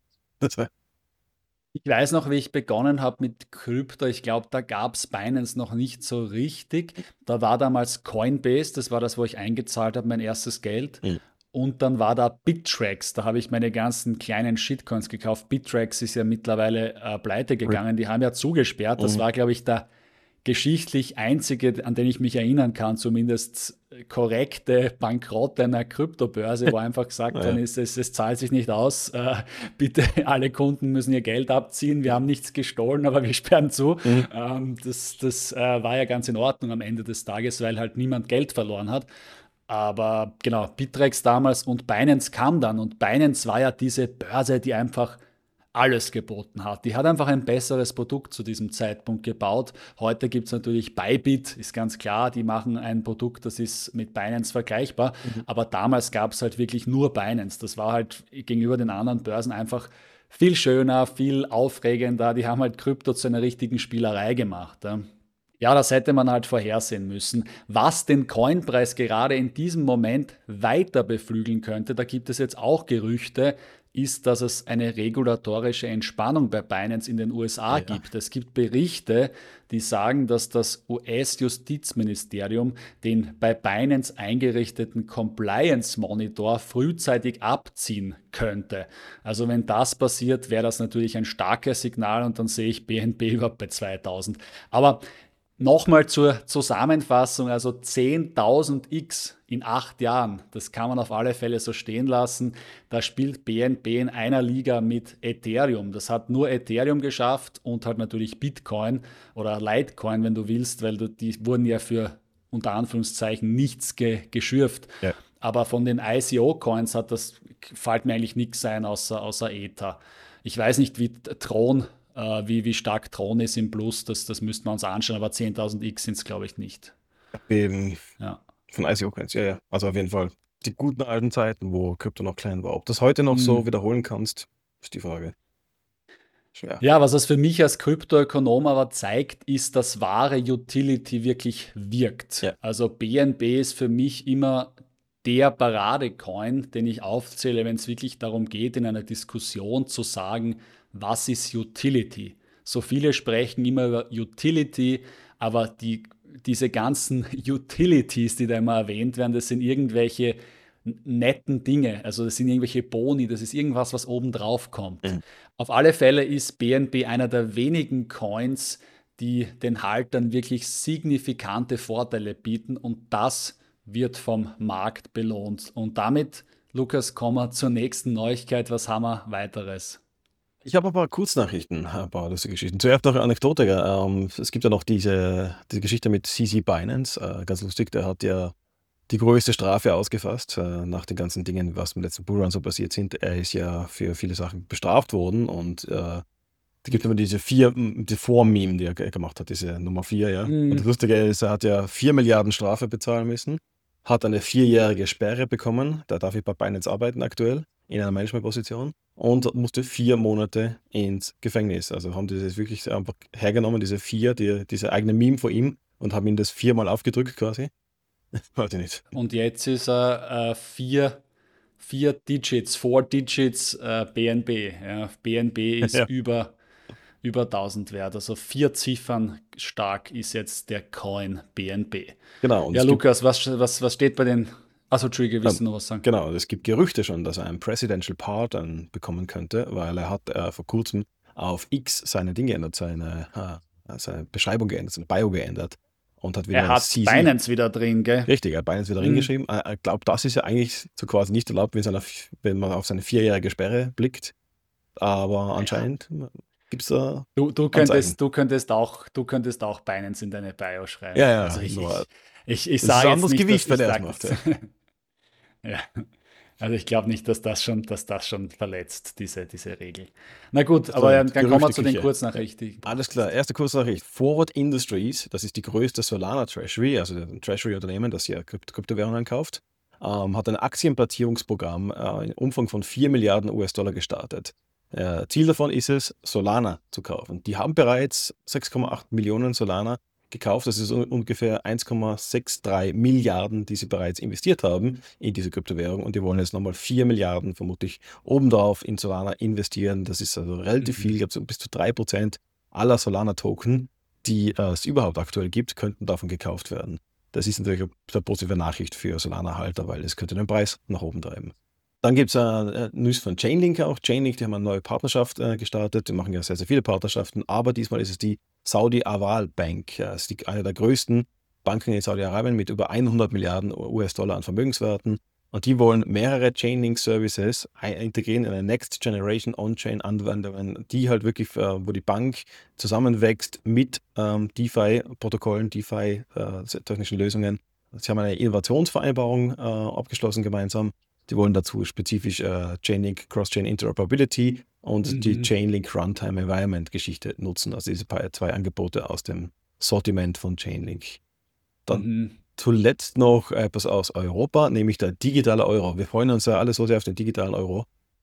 Ich weiß noch, wie ich begonnen habe mit Krypto. Ich glaube, da gab es Binance noch nicht so richtig. Da war damals Coinbase, das war das, wo ich eingezahlt habe, mein erstes Geld. Mhm. Und dann war da Bittrex, da habe ich meine ganzen kleinen Shitcoins gekauft. Bittrex ist ja mittlerweile pleite gegangen, die haben ja zugesperrt. Das war, glaube ich, der geschichtlich einzige, an den ich mich erinnern kann, zumindest korrekte Bankrott einer Kryptobörse, wo einfach gesagt worden ist, es zahlt sich nicht aus, bitte alle Kunden müssen ihr Geld abziehen, wir haben nichts gestohlen, aber wir sperren zu. Das war ja ganz in Ordnung am Ende des Tages, weil halt niemand Geld verloren hat. Aber genau, Bittrex damals und Binance kam dann und Binance war ja diese Börse, die einfach alles geboten hat. Die hat einfach ein besseres Produkt zu diesem Zeitpunkt gebaut. Heute gibt es natürlich Bybit, ist ganz klar, die machen ein Produkt, das ist mit Binance vergleichbar, aber damals gab es halt wirklich nur Binance. Das war halt gegenüber den anderen Börsen einfach viel schöner, viel aufregender. Die haben halt Krypto zu einer richtigen Spielerei gemacht. Ja, das hätte man halt vorhersehen müssen. Was den Coinpreis gerade in diesem Moment weiter beflügeln könnte, da gibt es jetzt auch Gerüchte, ist, dass es eine regulatorische Entspannung bei Binance in den USA gibt. Es gibt Berichte, die sagen, dass das US-Justizministerium den bei Binance eingerichteten Compliance Monitor frühzeitig abziehen könnte. Also wenn das passiert, wäre das natürlich ein starkes Signal und dann sehe ich BNB überhaupt bei 2000. Aber nochmal zur Zusammenfassung, also 10.000 X in 8 Jahren, das kann man auf alle Fälle so stehen lassen. Da spielt BNB in einer Liga mit Ethereum. Das hat nur Ethereum geschafft und halt natürlich Bitcoin oder Litecoin, wenn du willst, weil die wurden ja für unter Anführungszeichen nichts geschürft. Ja. Aber von den ICO-Coins fällt mir eigentlich nichts ein außer Ether. Ich weiß nicht, wie Tron wie stark Tron ist im Plus, das müssten wir uns anschauen, aber 10.000 X sind es, glaube ich, nicht. Von ICO-Coins, ja. Also auf jeden Fall die guten alten Zeiten, wo Krypto noch klein war. Ob du das heute noch so wiederholen kannst, ist die Frage. Schwer. Ja, was es für mich als Kryptoökonom aber zeigt, ist, dass wahre Utility wirklich wirkt. Ja. Also BNB ist für mich immer der Paradecoin, den ich aufzähle, wenn es wirklich darum geht, in einer Diskussion zu sagen, was ist Utility? So viele sprechen immer über Utility, aber diese ganzen Utilities, die da immer erwähnt werden, das sind irgendwelche netten Dinge. Also das sind irgendwelche Boni, das ist irgendwas, was oben drauf kommt. Mhm. Auf alle Fälle ist BNB einer der wenigen Coins, die den Haltern wirklich signifikante Vorteile bieten und das wird vom Markt belohnt. Und damit, Lukas, kommen wir zur nächsten Neuigkeit. Was haben wir weiteres? Ich habe ein paar Kurznachrichten, ein paar lustige Geschichten. Zuerst noch eine Anekdote. Es gibt ja noch diese Geschichte mit CZ Binance. Ganz lustig, der hat ja die größte Strafe ausgefasst, nach den ganzen Dingen, was im letzten Bullrun so passiert sind. Er ist ja für viele Sachen bestraft worden und da gibt es immer die 4-Meme, die er gemacht hat, diese Nummer 4, ja. Und das Lustige ist, er hat ja 4 Milliarden Strafe bezahlen müssen, hat eine 4-jährige Sperre bekommen, da darf ich bei Binance arbeiten aktuell, in einer Managementposition und musste 4 Monate ins Gefängnis. Also haben die das wirklich einfach hergenommen, diese diese eigene Meme von ihm und haben ihn das 4-mal aufgedrückt quasi. Weiß ich nicht. Und jetzt ist er 4 Digits BNB. Ja, BNB ist Ja. über 1000 wert. Also 4 Ziffern stark ist jetzt der Coin BNB. Genau. Und Ja, es gibt, Lukas, was steht bei den. Achso, Entschuldige, willst du noch was sagen? genau, es gibt Gerüchte schon, dass er einen Presidential Pardon bekommen könnte, weil er hat vor kurzem auf X seine Dinge geändert, seine Beschreibung geändert, seine Bio geändert und hat wieder Er hat CZ. Binance wieder drin, gell? Richtig, er hat Binance wieder reingeschrieben. Ich glaube, das ist ja eigentlich so quasi nicht erlaubt, wenn man auf seine 4-jährige Sperre blickt. Aber anscheinend gibt es da Du Anzeichen. könntest auch Binance in deine Bio schreiben. Ja, ja, Also nur ich das ist sage ein jetzt anderes nicht, Gewicht, dass wenn ich er es sage, macht. Ja. ja. Also ich glaube nicht, dass das schon verletzt, diese Regel. Na gut, aber dann kommen wir zu den Gerüchteküche. Kurznachrichten. Alles klar, erste Kurznachricht. Forward Industries, das ist die größte Solana Treasury, also ein Treasury-Unternehmen, das hier Kryptowährungen kauft, hat ein Aktienplatzierungsprogramm im Umfang von 4 Milliarden US-Dollar gestartet. Ziel davon ist es, Solana zu kaufen. Die haben bereits 6,8 Millionen Solana gekauft. Das ist ungefähr 1,63 Milliarden, die sie bereits investiert haben in diese Kryptowährung. Und die wollen jetzt nochmal 4 Milliarden vermutlich obendrauf in Solana investieren. Das ist also relativ viel. Ich glaube, so bis zu 3% aller Solana-Token, die es überhaupt aktuell gibt, könnten davon gekauft werden. Das ist natürlich eine positive Nachricht für Solana-Halter, weil es könnte den Preis nach oben treiben. Dann gibt es News von Chainlink auch. Chainlink, die haben eine neue Partnerschaft gestartet. Die machen ja sehr, sehr viele Partnerschaften, aber diesmal ist es die Saudi Aval Bank. Das ist eine der größten Banken in Saudi-Arabien mit über 100 Milliarden US-Dollar an Vermögenswerten. Und die wollen mehrere Chainlink-Services integrieren in eine Next Generation On-Chain-Anwendungen, die halt wirklich, wo die Bank zusammenwächst mit DeFi-Protokollen, DeFi-technischen Lösungen. Sie haben eine Innovationsvereinbarung abgeschlossen gemeinsam. Die wollen dazu spezifisch Chainlink Cross-Chain Interoperability und die Chainlink Runtime Environment Geschichte nutzen. Also diese 2 Angebote aus dem Sortiment von Chainlink. Dann zuletzt noch etwas aus Europa, nämlich der digitale Euro. Wir freuen uns ja alle so sehr auf den digitalen Euro.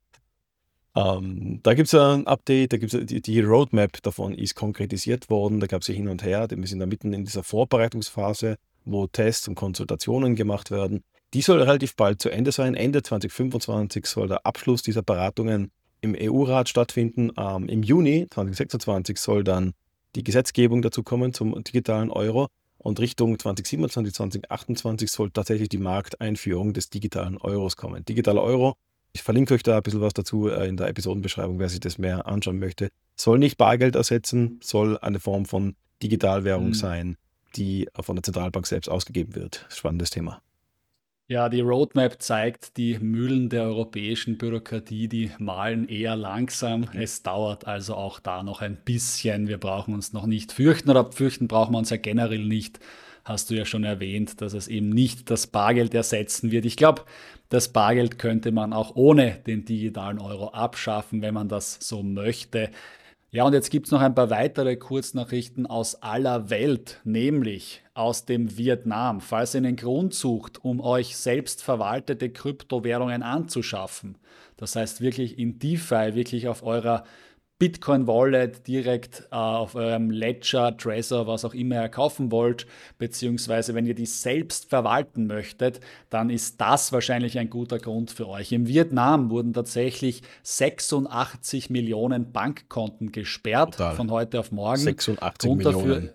Da gibt es ein Update, da gibt's die Roadmap davon ist konkretisiert worden, da gab es ja hin und her. Wir sind da mitten in dieser Vorbereitungsphase, wo Tests und Konsultationen gemacht werden. Die soll relativ bald zu Ende sein. Ende 2025 soll der Abschluss dieser Beratungen im EU-Rat stattfinden. Im Juni 2026 soll dann die Gesetzgebung dazu kommen zum digitalen Euro. Und Richtung 2027, 2028 soll tatsächlich die Markteinführung des digitalen Euros kommen. Digitaler Euro, ich verlinke euch da ein bisschen was dazu in der Episodenbeschreibung, wer sich das mehr anschauen möchte. Soll nicht Bargeld ersetzen, soll eine Form von Digitalwährung sein, die von der Zentralbank selbst ausgegeben wird. Spannendes Thema. Ja, die Roadmap zeigt, die Mühlen der europäischen Bürokratie, die mahlen eher langsam. Es dauert also auch da noch ein bisschen. Wir brauchen uns noch nicht fürchten, oder fürchten brauchen wir uns ja generell nicht. Hast du ja schon erwähnt, dass es eben nicht das Bargeld ersetzen wird. Ich glaube, das Bargeld könnte man auch ohne den digitalen Euro abschaffen, wenn man das so möchte. Ja, und jetzt gibt es noch ein paar weitere Kurznachrichten aus aller Welt, nämlich aus dem Vietnam. Falls ihr einen Grund sucht, um euch selbst verwaltete Kryptowährungen anzuschaffen, das heißt wirklich in DeFi, wirklich auf eurer Bitcoin-Wallet direkt auf eurem Ledger, Trezor, was auch immer ihr kaufen wollt, beziehungsweise wenn ihr die selbst verwalten möchtet, dann ist das wahrscheinlich ein guter Grund für euch. Im Vietnam wurden tatsächlich 86 Millionen Bankkonten gesperrt, Total. von heute auf morgen. 86 Grund Millionen. dafür,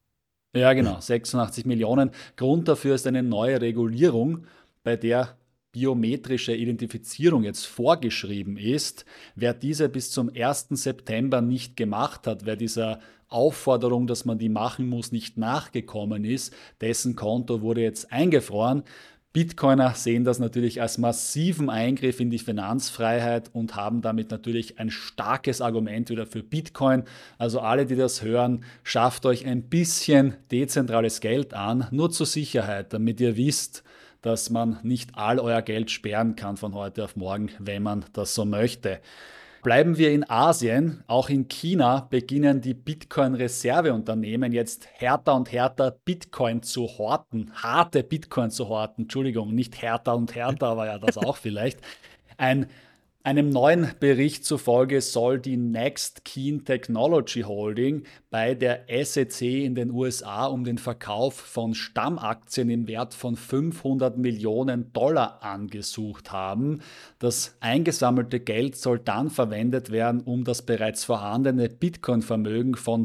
ja genau, 86 Millionen. Grund dafür ist eine neue Regulierung, bei der biometrische Identifizierung jetzt vorgeschrieben ist. Wer diese bis zum 1. September nicht gemacht hat, wer dieser Aufforderung, dass man die machen muss, nicht nachgekommen ist, dessen Konto wurde jetzt eingefroren. Bitcoiner sehen das natürlich als massiven Eingriff in die Finanzfreiheit und haben damit natürlich ein starkes Argument wieder für Bitcoin. Also alle, die das hören, schafft euch ein bisschen dezentrales Geld an, nur zur Sicherheit, damit ihr wisst, dass man nicht all euer Geld sperren kann von heute auf morgen, wenn man das so möchte. Bleiben wir in Asien. Auch in China beginnen die Bitcoin-Reserveunternehmen jetzt härter und härter Bitcoin zu horten. Harte Bitcoin zu horten. Entschuldigung, nicht härter und härter, aber ja, das auch vielleicht. Einem neuen Bericht zufolge soll die Next Keen Technology Holding bei der SEC in den USA um den Verkauf von Stammaktien im Wert von $500 Millionen angesucht haben. Das eingesammelte Geld soll dann verwendet werden, um das bereits vorhandene Bitcoin-Vermögen von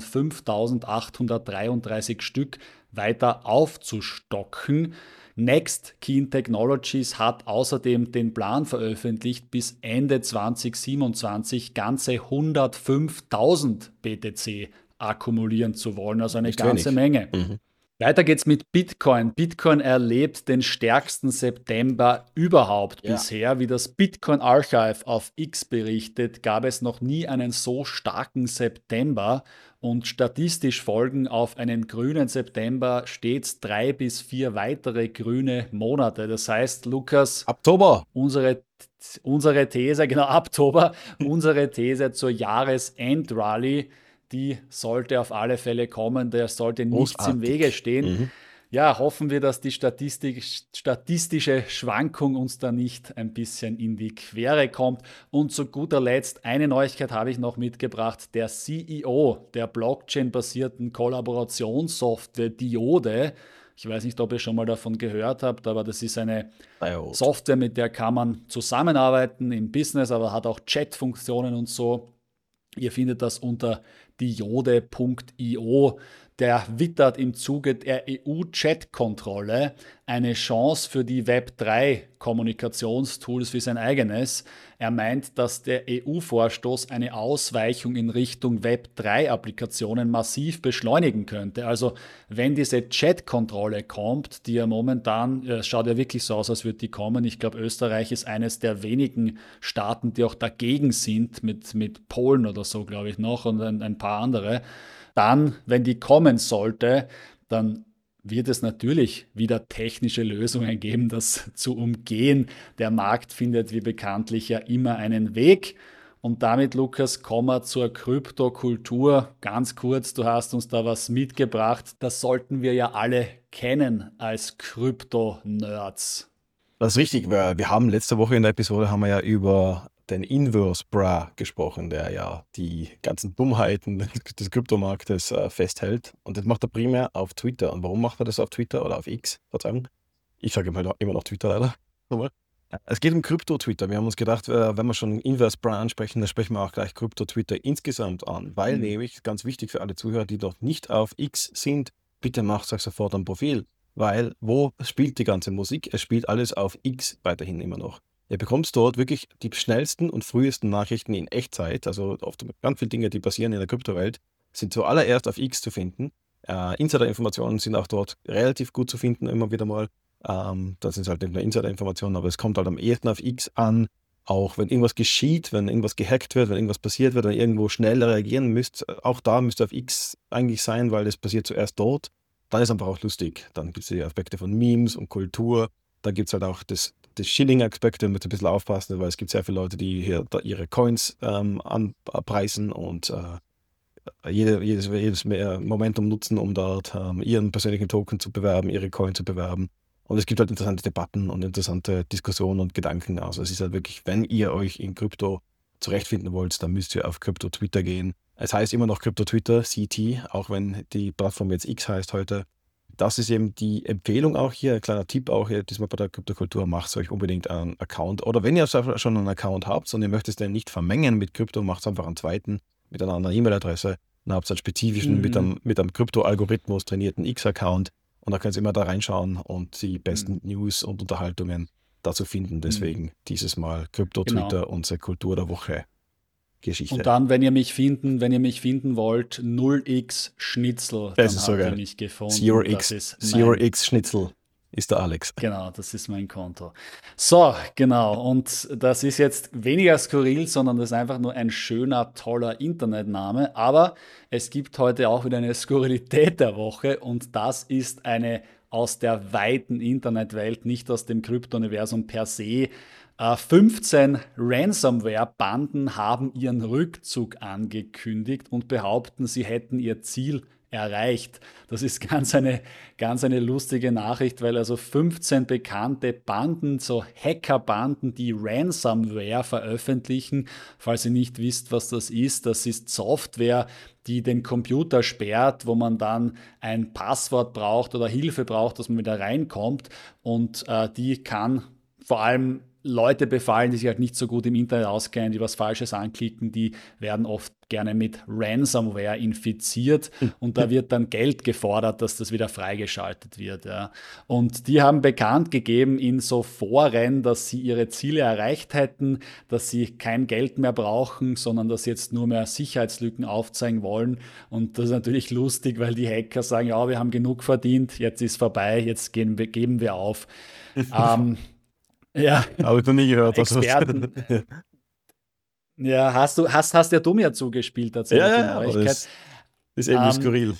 5.833 Stück weiter aufzustocken. Next Keen Technologies hat außerdem den Plan veröffentlicht, bis Ende 2027 ganze 105.000 BTC akkumulieren zu wollen, also eine ganze Menge. Weiter geht's mit Bitcoin. Bitcoin erlebt den stärksten September überhaupt bisher. Wie das Bitcoin Archive auf X berichtet, gab es noch nie einen so starken September. Und statistisch folgen auf einen grünen September stets 3 bis 4 weitere grüne Monate. Das heißt, Lukas, Oktober. Unsere These, genau, Oktober, unsere These zur Jahresendrally, die sollte auf alle Fälle kommen, der sollte nichts im Wege stehen. Ja, hoffen wir, dass die statistische Schwankung uns da nicht ein bisschen in die Quere kommt. Und zu guter Letzt, eine Neuigkeit habe ich noch mitgebracht. Der CEO der Blockchain-basierten Kollaborationssoftware Diode, ich weiß nicht, ob ihr schon mal davon gehört habt, aber das ist eine Software, mit der kann man zusammenarbeiten im Business, aber hat auch Chat-Funktionen und so. Ihr findet das unter diode.io. Der wittert im Zuge der EU-Chat-Kontrolle eine Chance für die Web3-Kommunikationstools wie sein eigenes. Er meint, dass der EU-Vorstoß eine Ausweichung in Richtung Web3-Applikationen massiv beschleunigen könnte. Also wenn diese Chat-Kontrolle kommt, die ja momentan, es schaut ja wirklich so aus, als würde die kommen. Ich glaube, Österreich ist eines der wenigen Staaten, die auch dagegen sind, mit Polen oder so, glaube ich, noch und ein paar andere. Dann, wenn die kommen sollte, dann wird es natürlich wieder technische Lösungen geben, das zu umgehen. Der Markt findet wie bekanntlich ja immer einen Weg. Und damit, Lukas, kommen wir zur Kryptokultur. Ganz kurz, du hast uns da was mitgebracht. Das sollten wir ja alle kennen als Krypto-Nerds. Das ist richtig, weil wir haben letzte Woche in der Episode über den Inverse Bra gesprochen, der ja die ganzen Dummheiten des Kryptomarktes festhält. Und das macht er primär auf Twitter. Und warum macht er das auf Twitter oder auf X? Verzeihung. Ich sage immer noch Twitter leider. Es geht um Krypto-Twitter. Wir haben uns gedacht, wenn wir schon Inverse Bra ansprechen, dann sprechen wir auch gleich Krypto-Twitter insgesamt an. Weil nämlich, ganz wichtig für alle Zuhörer, die noch nicht auf X sind, bitte macht euch sofort ein Profil. Weil, wo spielt die ganze Musik? Es spielt alles auf X weiterhin immer noch. Ihr bekommt dort wirklich die schnellsten und frühesten Nachrichten in Echtzeit, also oft ganz viele Dinge, die passieren in der Kryptowelt, sind zuallererst auf X zu finden. Insider-Informationen sind auch dort relativ gut zu finden, immer wieder mal. Das sind halt nicht nur Insider-Informationen, aber es kommt halt am ehesten auf X an, auch wenn irgendwas geschieht, wenn irgendwas gehackt wird, wenn irgendwas passiert wird, wenn ihr irgendwo schnell reagieren müsst, auch da müsst ihr auf X eigentlich sein, weil das passiert zuerst dort. Dann ist es einfach auch lustig. Dann gibt es die Aspekte von Memes und Kultur. Da gibt es halt auch das Shilling-Aspekt, da müsst ihr ein bisschen aufpassen, weil es gibt sehr viele Leute, die hier ihre Coins anpreisen und jedes Momentum nutzen, um dort ihren persönlichen Token zu bewerben, ihre Coin zu bewerben. Und es gibt halt interessante Debatten und interessante Diskussionen und Gedanken. Also es ist halt wirklich, wenn ihr euch in Krypto zurechtfinden wollt, dann müsst ihr auf Krypto-Twitter gehen. Es heißt immer noch Krypto-Twitter, CT, auch wenn die Plattform jetzt X heißt heute. Das ist eben die Empfehlung auch hier, ein kleiner Tipp auch hier diesmal bei der Kryptokultur, macht euch unbedingt einen Account. Oder wenn ihr schon einen Account habt und ihr möchtet den nicht vermengen mit Krypto, macht einfach einen zweiten mit einer anderen E-Mail-Adresse. Dann habt ihr einen spezifischen, mit einem Krypto-Algorithmus trainierten X-Account und da könnt ihr immer da reinschauen und die besten News und Unterhaltungen da zu finden. Deswegen dieses Mal Krypto-Twitter, unsere Kultur der Woche Geschichte. Und dann, wenn ihr mich finden wollt, 0x Schnitzel, Das dann ist so habt ihr geil. mich gefunden. Zero Das X ist Schnitzel ist der Alex. Genau, das ist mein Konto. So, genau. Und das ist jetzt weniger skurril, sondern das ist einfach nur ein schöner, toller Internetname. Aber es gibt heute auch wieder eine Skurrilität der Woche und das ist eine aus der weiten Internetwelt, nicht aus dem Krypto-Universum per se. 15 Ransomware-Banden haben ihren Rückzug angekündigt und behaupten, sie hätten ihr Ziel erreicht. Das ist ganz eine lustige Nachricht, weil also 15 bekannte Banden, so Hackerbanden, die Ransomware veröffentlichen. Falls ihr nicht wisst, was das ist Software, die den Computer sperrt, wo man dann ein Passwort braucht oder Hilfe braucht, dass man wieder reinkommt. Und die kann vor allem Leute befallen, die sich halt nicht so gut im Internet auskennen, die was Falsches anklicken, die werden oft gerne mit Ransomware infiziert und da wird dann Geld gefordert, dass das wieder freigeschaltet wird. Ja. Und die haben bekannt gegeben in so Foren, dass sie ihre Ziele erreicht hätten, dass sie kein Geld mehr brauchen, sondern dass sie jetzt nur mehr Sicherheitslücken aufzeigen wollen. Und das ist natürlich lustig, weil die Hacker sagen, ja, wir haben genug verdient, jetzt ist vorbei, jetzt geben wir auf. Ja, Habe ich noch nie gehört. Experten. Ja, hast ja du mir zugespielt tatsächlich die Neuigkeit. Das ist irgendwie skurril.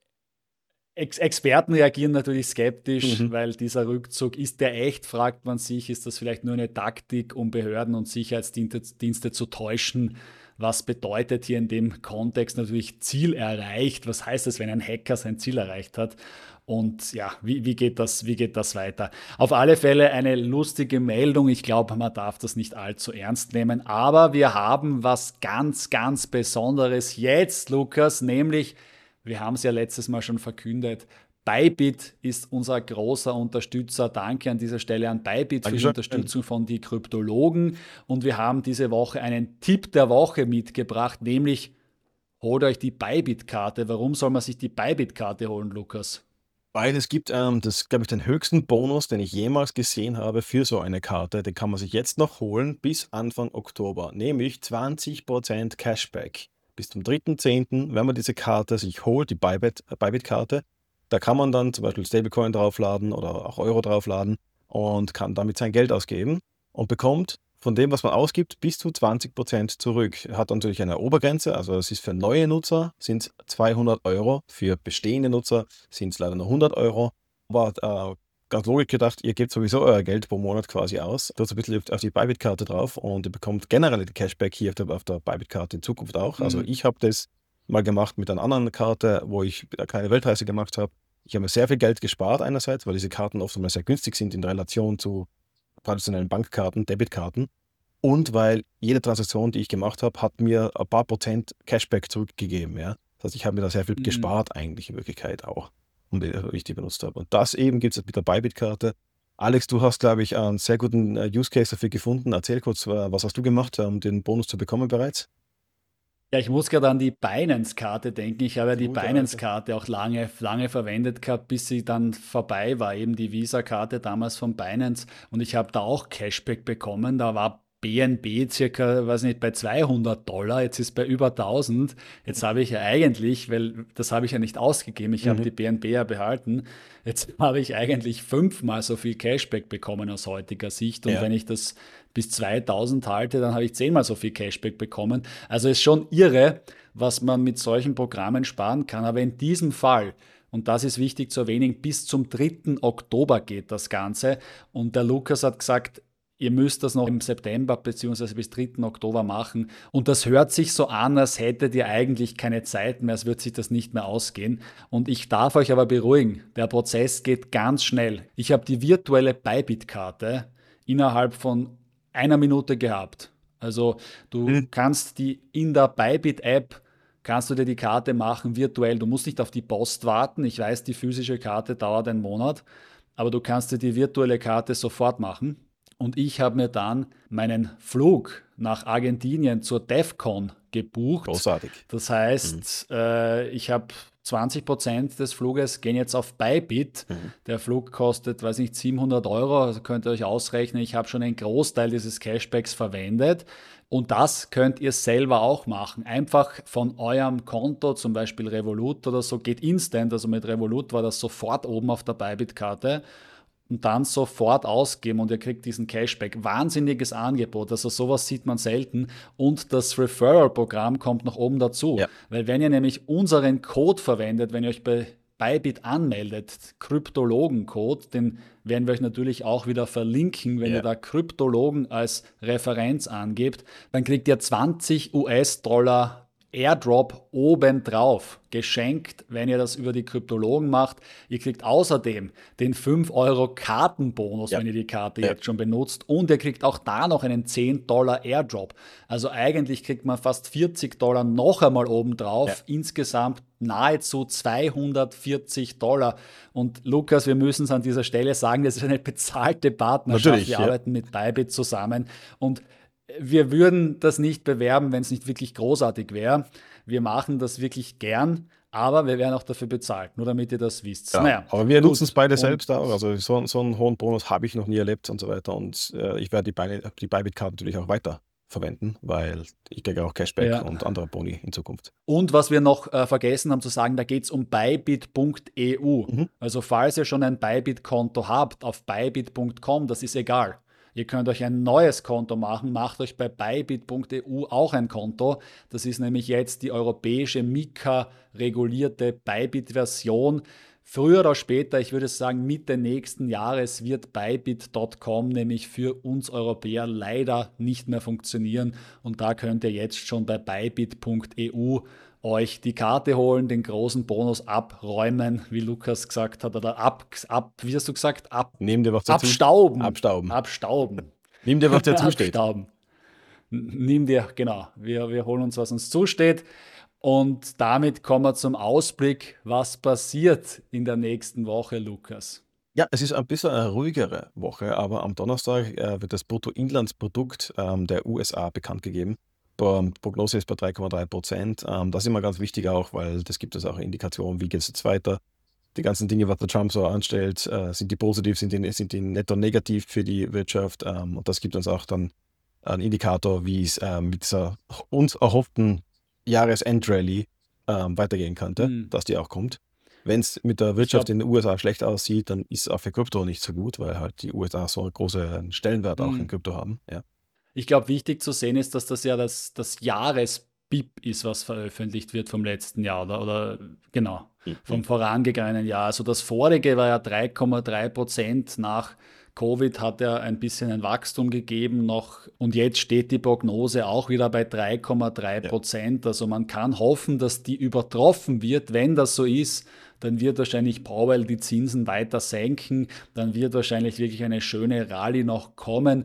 Experten reagieren natürlich skeptisch, weil dieser Rückzug, ist der echt, fragt man sich, ist das vielleicht nur eine Taktik, um Behörden und Sicherheitsdienste zu täuschen? Was bedeutet hier in dem Kontext natürlich Ziel erreicht? Was heißt es, wenn ein Hacker sein Ziel erreicht hat? Und ja, wie geht das weiter? Auf alle Fälle eine lustige Meldung. Ich glaube, man darf das nicht allzu ernst nehmen. Aber wir haben was ganz, ganz Besonderes jetzt, Lukas, nämlich, wir haben es ja letztes Mal schon verkündet, Bybit ist unser großer Unterstützer. Danke an dieser Stelle an Bybit für die Unterstützung von die Kryptologen. Und wir haben diese Woche einen Tipp der Woche mitgebracht, nämlich holt euch die Bybit-Karte. Warum soll man sich die Bybit-Karte holen, Lukas? Weil es gibt, das glaube ich, den höchsten Bonus, den ich jemals gesehen habe für so eine Karte. Den kann man sich jetzt noch holen bis Anfang Oktober, nämlich 20% Cashback. Bis zum 3.10., wenn man diese Karte sich holt, die Bybit-Karte, da kann man dann zum Beispiel Stablecoin draufladen oder auch Euro draufladen und kann damit sein Geld ausgeben und bekommt von dem, was man ausgibt, bis zu 20% zurück. Hat natürlich eine Obergrenze, also es ist für neue Nutzer sind es 200 Euro, für bestehende Nutzer sind es leider nur 100 Euro. Aber ganz logisch gedacht, ihr gebt sowieso euer Geld pro Monat quasi aus, tut ein bisschen auf die Bybit-Karte drauf und ihr bekommt generell die Cashback hier auf der Bybit-Karte in Zukunft auch. Also ich habe das mal gemacht mit einer anderen Karte, wo ich eine kleine Weltreise gemacht habe. Ich habe mir sehr viel Geld gespart einerseits, weil diese Karten oft einmal sehr günstig sind in Relation zu traditionellen Bankkarten, Debitkarten. Und weil jede Transaktion, die ich gemacht habe, hat mir ein paar Prozent Cashback zurückgegeben. Ja? Das heißt, ich habe mir da sehr viel gespart eigentlich in Wirklichkeit auch, wie ich die benutzt habe. Und das eben gibt es mit der Bybit-Karte. Alex, du hast, glaube ich, einen sehr guten Use Case dafür gefunden. Erzähl kurz, was hast du gemacht, um den Bonus zu bekommen bereits? Ja, ich muss gerade an die Binance-Karte denken. Ich habe ja die Binance-Karte auch lange verwendet gehabt, bis sie dann vorbei war, eben die Visa-Karte damals von Binance. Und ich habe da auch Cashback bekommen. Da war BNB circa, weiß nicht, bei $200, jetzt ist bei über 1000. Jetzt habe ich ja eigentlich, weil das habe ich ja nicht ausgegeben, ich habe die BNB ja behalten, jetzt habe ich eigentlich 5-mal so viel Cashback bekommen aus heutiger Sicht. Und wenn ich das bis 2000 halte, dann habe ich 10-mal so viel Cashback bekommen. Also ist schon irre, was man mit solchen Programmen sparen kann. Aber in diesem Fall, und das ist wichtig zu erwähnen, bis zum 3. Oktober geht das Ganze. Und der Lukas hat gesagt, ihr müsst das noch im September bzw. bis 3. Oktober machen. Und das hört sich so an, als hättet ihr eigentlich keine Zeit mehr, es wird sich das nicht mehr ausgehen. Und ich darf euch aber beruhigen, der Prozess geht ganz schnell. Ich habe die virtuelle Bybit-Karte innerhalb von 1 Minute gehabt. Also du kannst die in der Bybit-App, kannst du dir die Karte machen virtuell. Du musst nicht auf die Post warten. Ich weiß, die physische Karte dauert 1 Monat, aber du kannst dir die virtuelle Karte sofort machen. Und ich habe mir dann meinen Flug nach Argentinien zur DEFCON gebucht. Großartig. Das heißt, ich habe 20% des Fluges gehen jetzt auf Bybit. Der Flug kostet, weiß nicht, 700 Euro. Also könnt ihr euch ausrechnen, ich habe schon einen Großteil dieses Cashbacks verwendet. Und das könnt ihr selber auch machen. Einfach von eurem Konto, zum Beispiel Revolut oder so, geht instant. Also mit Revolut war das sofort oben auf der Bybit-Karte. Und dann sofort ausgeben und ihr kriegt diesen Cashback. Wahnsinniges Angebot, also sowas sieht man selten. Und das Referral-Programm kommt noch oben dazu. Ja. Weil wenn ihr nämlich unseren Code verwendet, wenn ihr euch bei Bybit anmeldet, Kryptologen-Code, den werden wir euch natürlich auch wieder verlinken, wenn ihr da Kryptologen als Referenz angebt, dann kriegt ihr 20 US-Dollar Airdrop obendrauf, geschenkt, wenn ihr das über die Kryptologen macht. Ihr kriegt außerdem den 5 Euro Kartenbonus, wenn ihr die Karte jetzt schon benutzt. Und ihr kriegt auch da noch einen 10 Dollar Airdrop. Also eigentlich kriegt man fast 40 Dollar noch einmal obendrauf. Insgesamt nahezu 240 Dollar. Und Lukas, wir müssen es an dieser Stelle sagen, das ist eine bezahlte Partnerschaft. Natürlich, wir arbeiten mit Bybit zusammen und wir würden das nicht bewerben, wenn es nicht wirklich großartig wäre. Wir machen das wirklich gern, aber wir werden auch dafür bezahlt, nur damit ihr das wisst. Ja, naja, aber wir gut. nutzen es beide selbst auch. Also so einen hohen Bonus habe ich noch nie erlebt und so weiter. Und ich werde die Bybit-Karte natürlich auch weiter verwenden, weil ich kriege auch Cashback und andere Boni in Zukunft. Und was wir noch vergessen haben zu sagen, da geht es um bybit.eu. Also falls ihr schon ein Bybit-Konto habt auf bybit.com, das ist egal. Ihr könnt euch ein neues Konto machen, macht euch bei bybit.eu auch ein Konto. Das ist nämlich jetzt die europäische MiCA-regulierte Bybit-Version. Früher oder später, ich würde sagen Mitte nächsten Jahres, wird bybit.com nämlich für uns Europäer leider nicht mehr funktionieren. Und da könnt ihr jetzt schon bei bybit.eu euch die Karte holen, den großen Bonus abräumen, wie Lukas gesagt hat, oder wie hast du gesagt? Nehmen dir was dazu? Abstauben. Nimm dir was dazu steht. Nimm dir, genau. Wir holen uns, was uns zusteht. Und damit kommen wir zum Ausblick, was passiert in der nächsten Woche, Lukas. Ja, es ist ein bisschen eine ruhigere Woche, aber am Donnerstag wird das Bruttoinlandsprodukt der USA bekannt gegeben. Prognose ist bei 3,3%. Das ist immer ganz wichtig auch, weil das gibt es auch Indikationen, wie geht es jetzt weiter. Die ganzen Dinge, was der Trump so anstellt, sind die positiv, sind die netto negativ für die Wirtschaft. Und das gibt uns auch dann einen Indikator, wie es mit dieser uns erhofften Jahresendrallye weitergehen könnte, dass die auch kommt. Wenn es mit der Wirtschaft in den USA schlecht aussieht, dann ist es auch für Krypto nicht so gut, weil halt die USA so einen großen Stellenwert auch in Krypto haben. Ja. Ich glaube, wichtig zu sehen ist, dass das ja das Jahres-BIP ist, was veröffentlicht wird vom letzten Jahr oder genau, vom vorangegangenen Jahr. Also das vorige war ja 3,3%. Nach Covid hat er ein bisschen ein Wachstum gegeben noch und jetzt steht die Prognose auch wieder bei 3,3%. Ja. Also man kann hoffen, dass die übertroffen wird. Wenn das so ist, dann wird wahrscheinlich Powell die Zinsen weiter senken. Dann wird wahrscheinlich wirklich eine schöne Rallye noch kommen.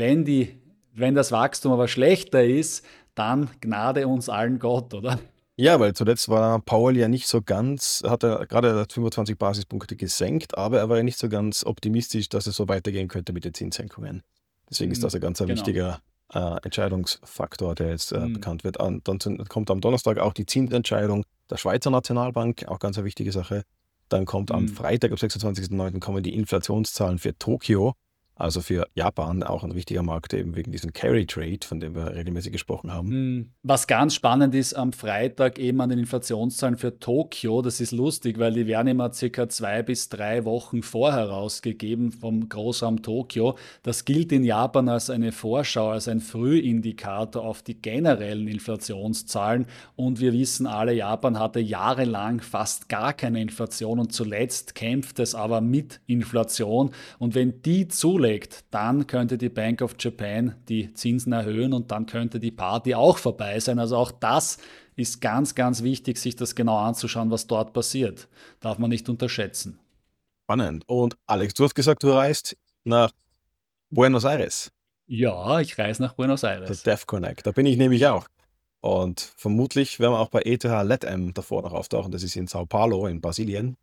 Wenn das Wachstum aber schlechter ist, dann gnade uns allen Gott, oder? Ja, weil zuletzt war Powell ja nicht so ganz, hat er gerade 25 Basispunkte gesenkt, aber er war ja nicht so ganz optimistisch, dass es so weitergehen könnte mit den Zinssenkungen. Deswegen ist das ein ganz wichtiger Entscheidungsfaktor, der jetzt bekannt wird. Dann kommt am Donnerstag auch die Zinsentscheidung der Schweizer Nationalbank, auch ganz eine wichtige Sache. Dann kommt am Freitag, am 26.09. kommen die Inflationszahlen für Tokio. Also für Japan auch ein wichtiger Markt, eben wegen diesem Carry Trade, von dem wir regelmäßig gesprochen haben. Was ganz spannend ist, am Freitag eben an den Inflationszahlen für Tokio, das ist lustig, weil die werden immer circa 2 bis 3 Wochen vorher rausgegeben vom Großraum Tokio. Das gilt in Japan als eine Vorschau, als ein Frühindikator auf die generellen Inflationszahlen. Und wir wissen alle, Japan hatte jahrelang fast gar keine Inflation und zuletzt kämpft es aber mit Inflation. Und wenn die zulegt, dann könnte die Bank of Japan die Zinsen erhöhen und dann könnte die Party auch vorbei sein. Also auch das ist ganz, ganz wichtig, sich das genau anzuschauen, was dort passiert. Darf man nicht unterschätzen. Spannend. Und Alex, du hast gesagt, du reist nach Buenos Aires. Ja, ich reise nach Buenos Aires. Das DevConnect, da bin ich nämlich auch. Und vermutlich werden wir auch bei ETH LATAM davor noch auftauchen. Das ist in Sao Paulo in Brasilien.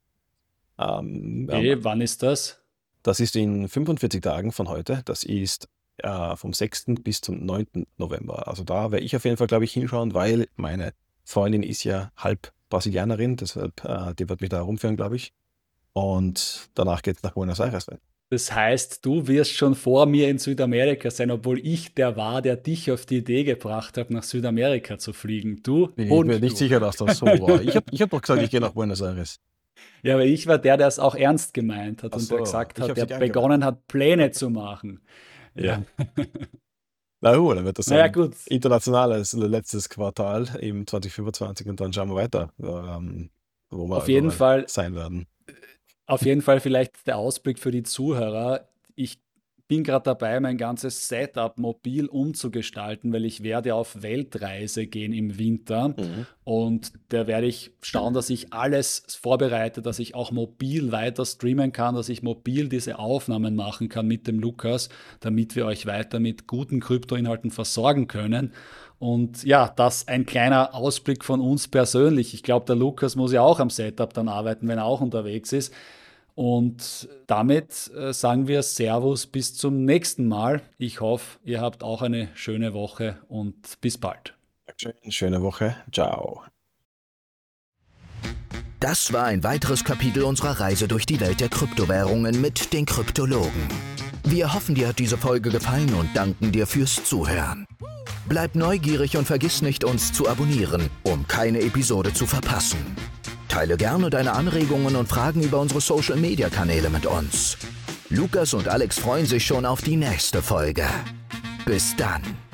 Wann ist das? Das ist in 45 Tagen von heute. Das ist vom 6. bis zum 9. November. Also da werde ich auf jeden Fall, glaube ich, hinschauen, weil meine Freundin ist ja halb Brasilianerin, deshalb, die wird mich da rumführen, glaube ich. Und danach geht es nach Buenos Aires rein. Das heißt, du wirst schon vor mir in Südamerika sein, obwohl ich der war, der dich auf die Idee gebracht hat, nach Südamerika zu fliegen. Du Ich und bin mir nicht sicher, dass das so war. Ich hab doch gesagt, ich gehe nach Buenos Aires. Ja, aber ich war der es auch ernst gemeint hat Ach und so, der gesagt ich hat, hab's der nicht begonnen hat, Pläne zu machen. Ja. Na gut, dann wird das Naja, ein gut. internationales letztes Quartal im 2025 und dann schauen wir weiter, wo wir Auf jeden überall Fall sein werden. Auf jeden Fall vielleicht der Ausblick für die Zuhörer. Ich bin gerade dabei, mein ganzes Setup mobil umzugestalten, weil ich werde auf Weltreise gehen im Winter und da werde ich schauen, dass ich alles vorbereite, dass ich auch mobil weiter streamen kann, dass ich mobil diese Aufnahmen machen kann mit dem Lukas, damit wir euch weiter mit guten Kryptoinhalten versorgen können. Und ja, das ein kleiner Ausblick von uns persönlich. Ich glaube, der Lukas muss ja auch am Setup dann arbeiten, wenn er auch unterwegs ist. Und damit sagen wir Servus bis zum nächsten Mal. Ich hoffe, ihr habt auch eine schöne Woche und bis bald. Dankeschön, schöne Woche. Ciao. Das war ein weiteres Kapitel unserer Reise durch die Welt der Kryptowährungen mit den Kryptologen. Wir hoffen, dir hat diese Folge gefallen und danken dir fürs Zuhören. Bleib neugierig und vergiss nicht, uns zu abonnieren, um keine Episode zu verpassen. Teile gerne deine Anregungen und Fragen über unsere Social-Media-Kanäle mit uns. Lukas und Alex freuen sich schon auf die nächste Folge. Bis dann.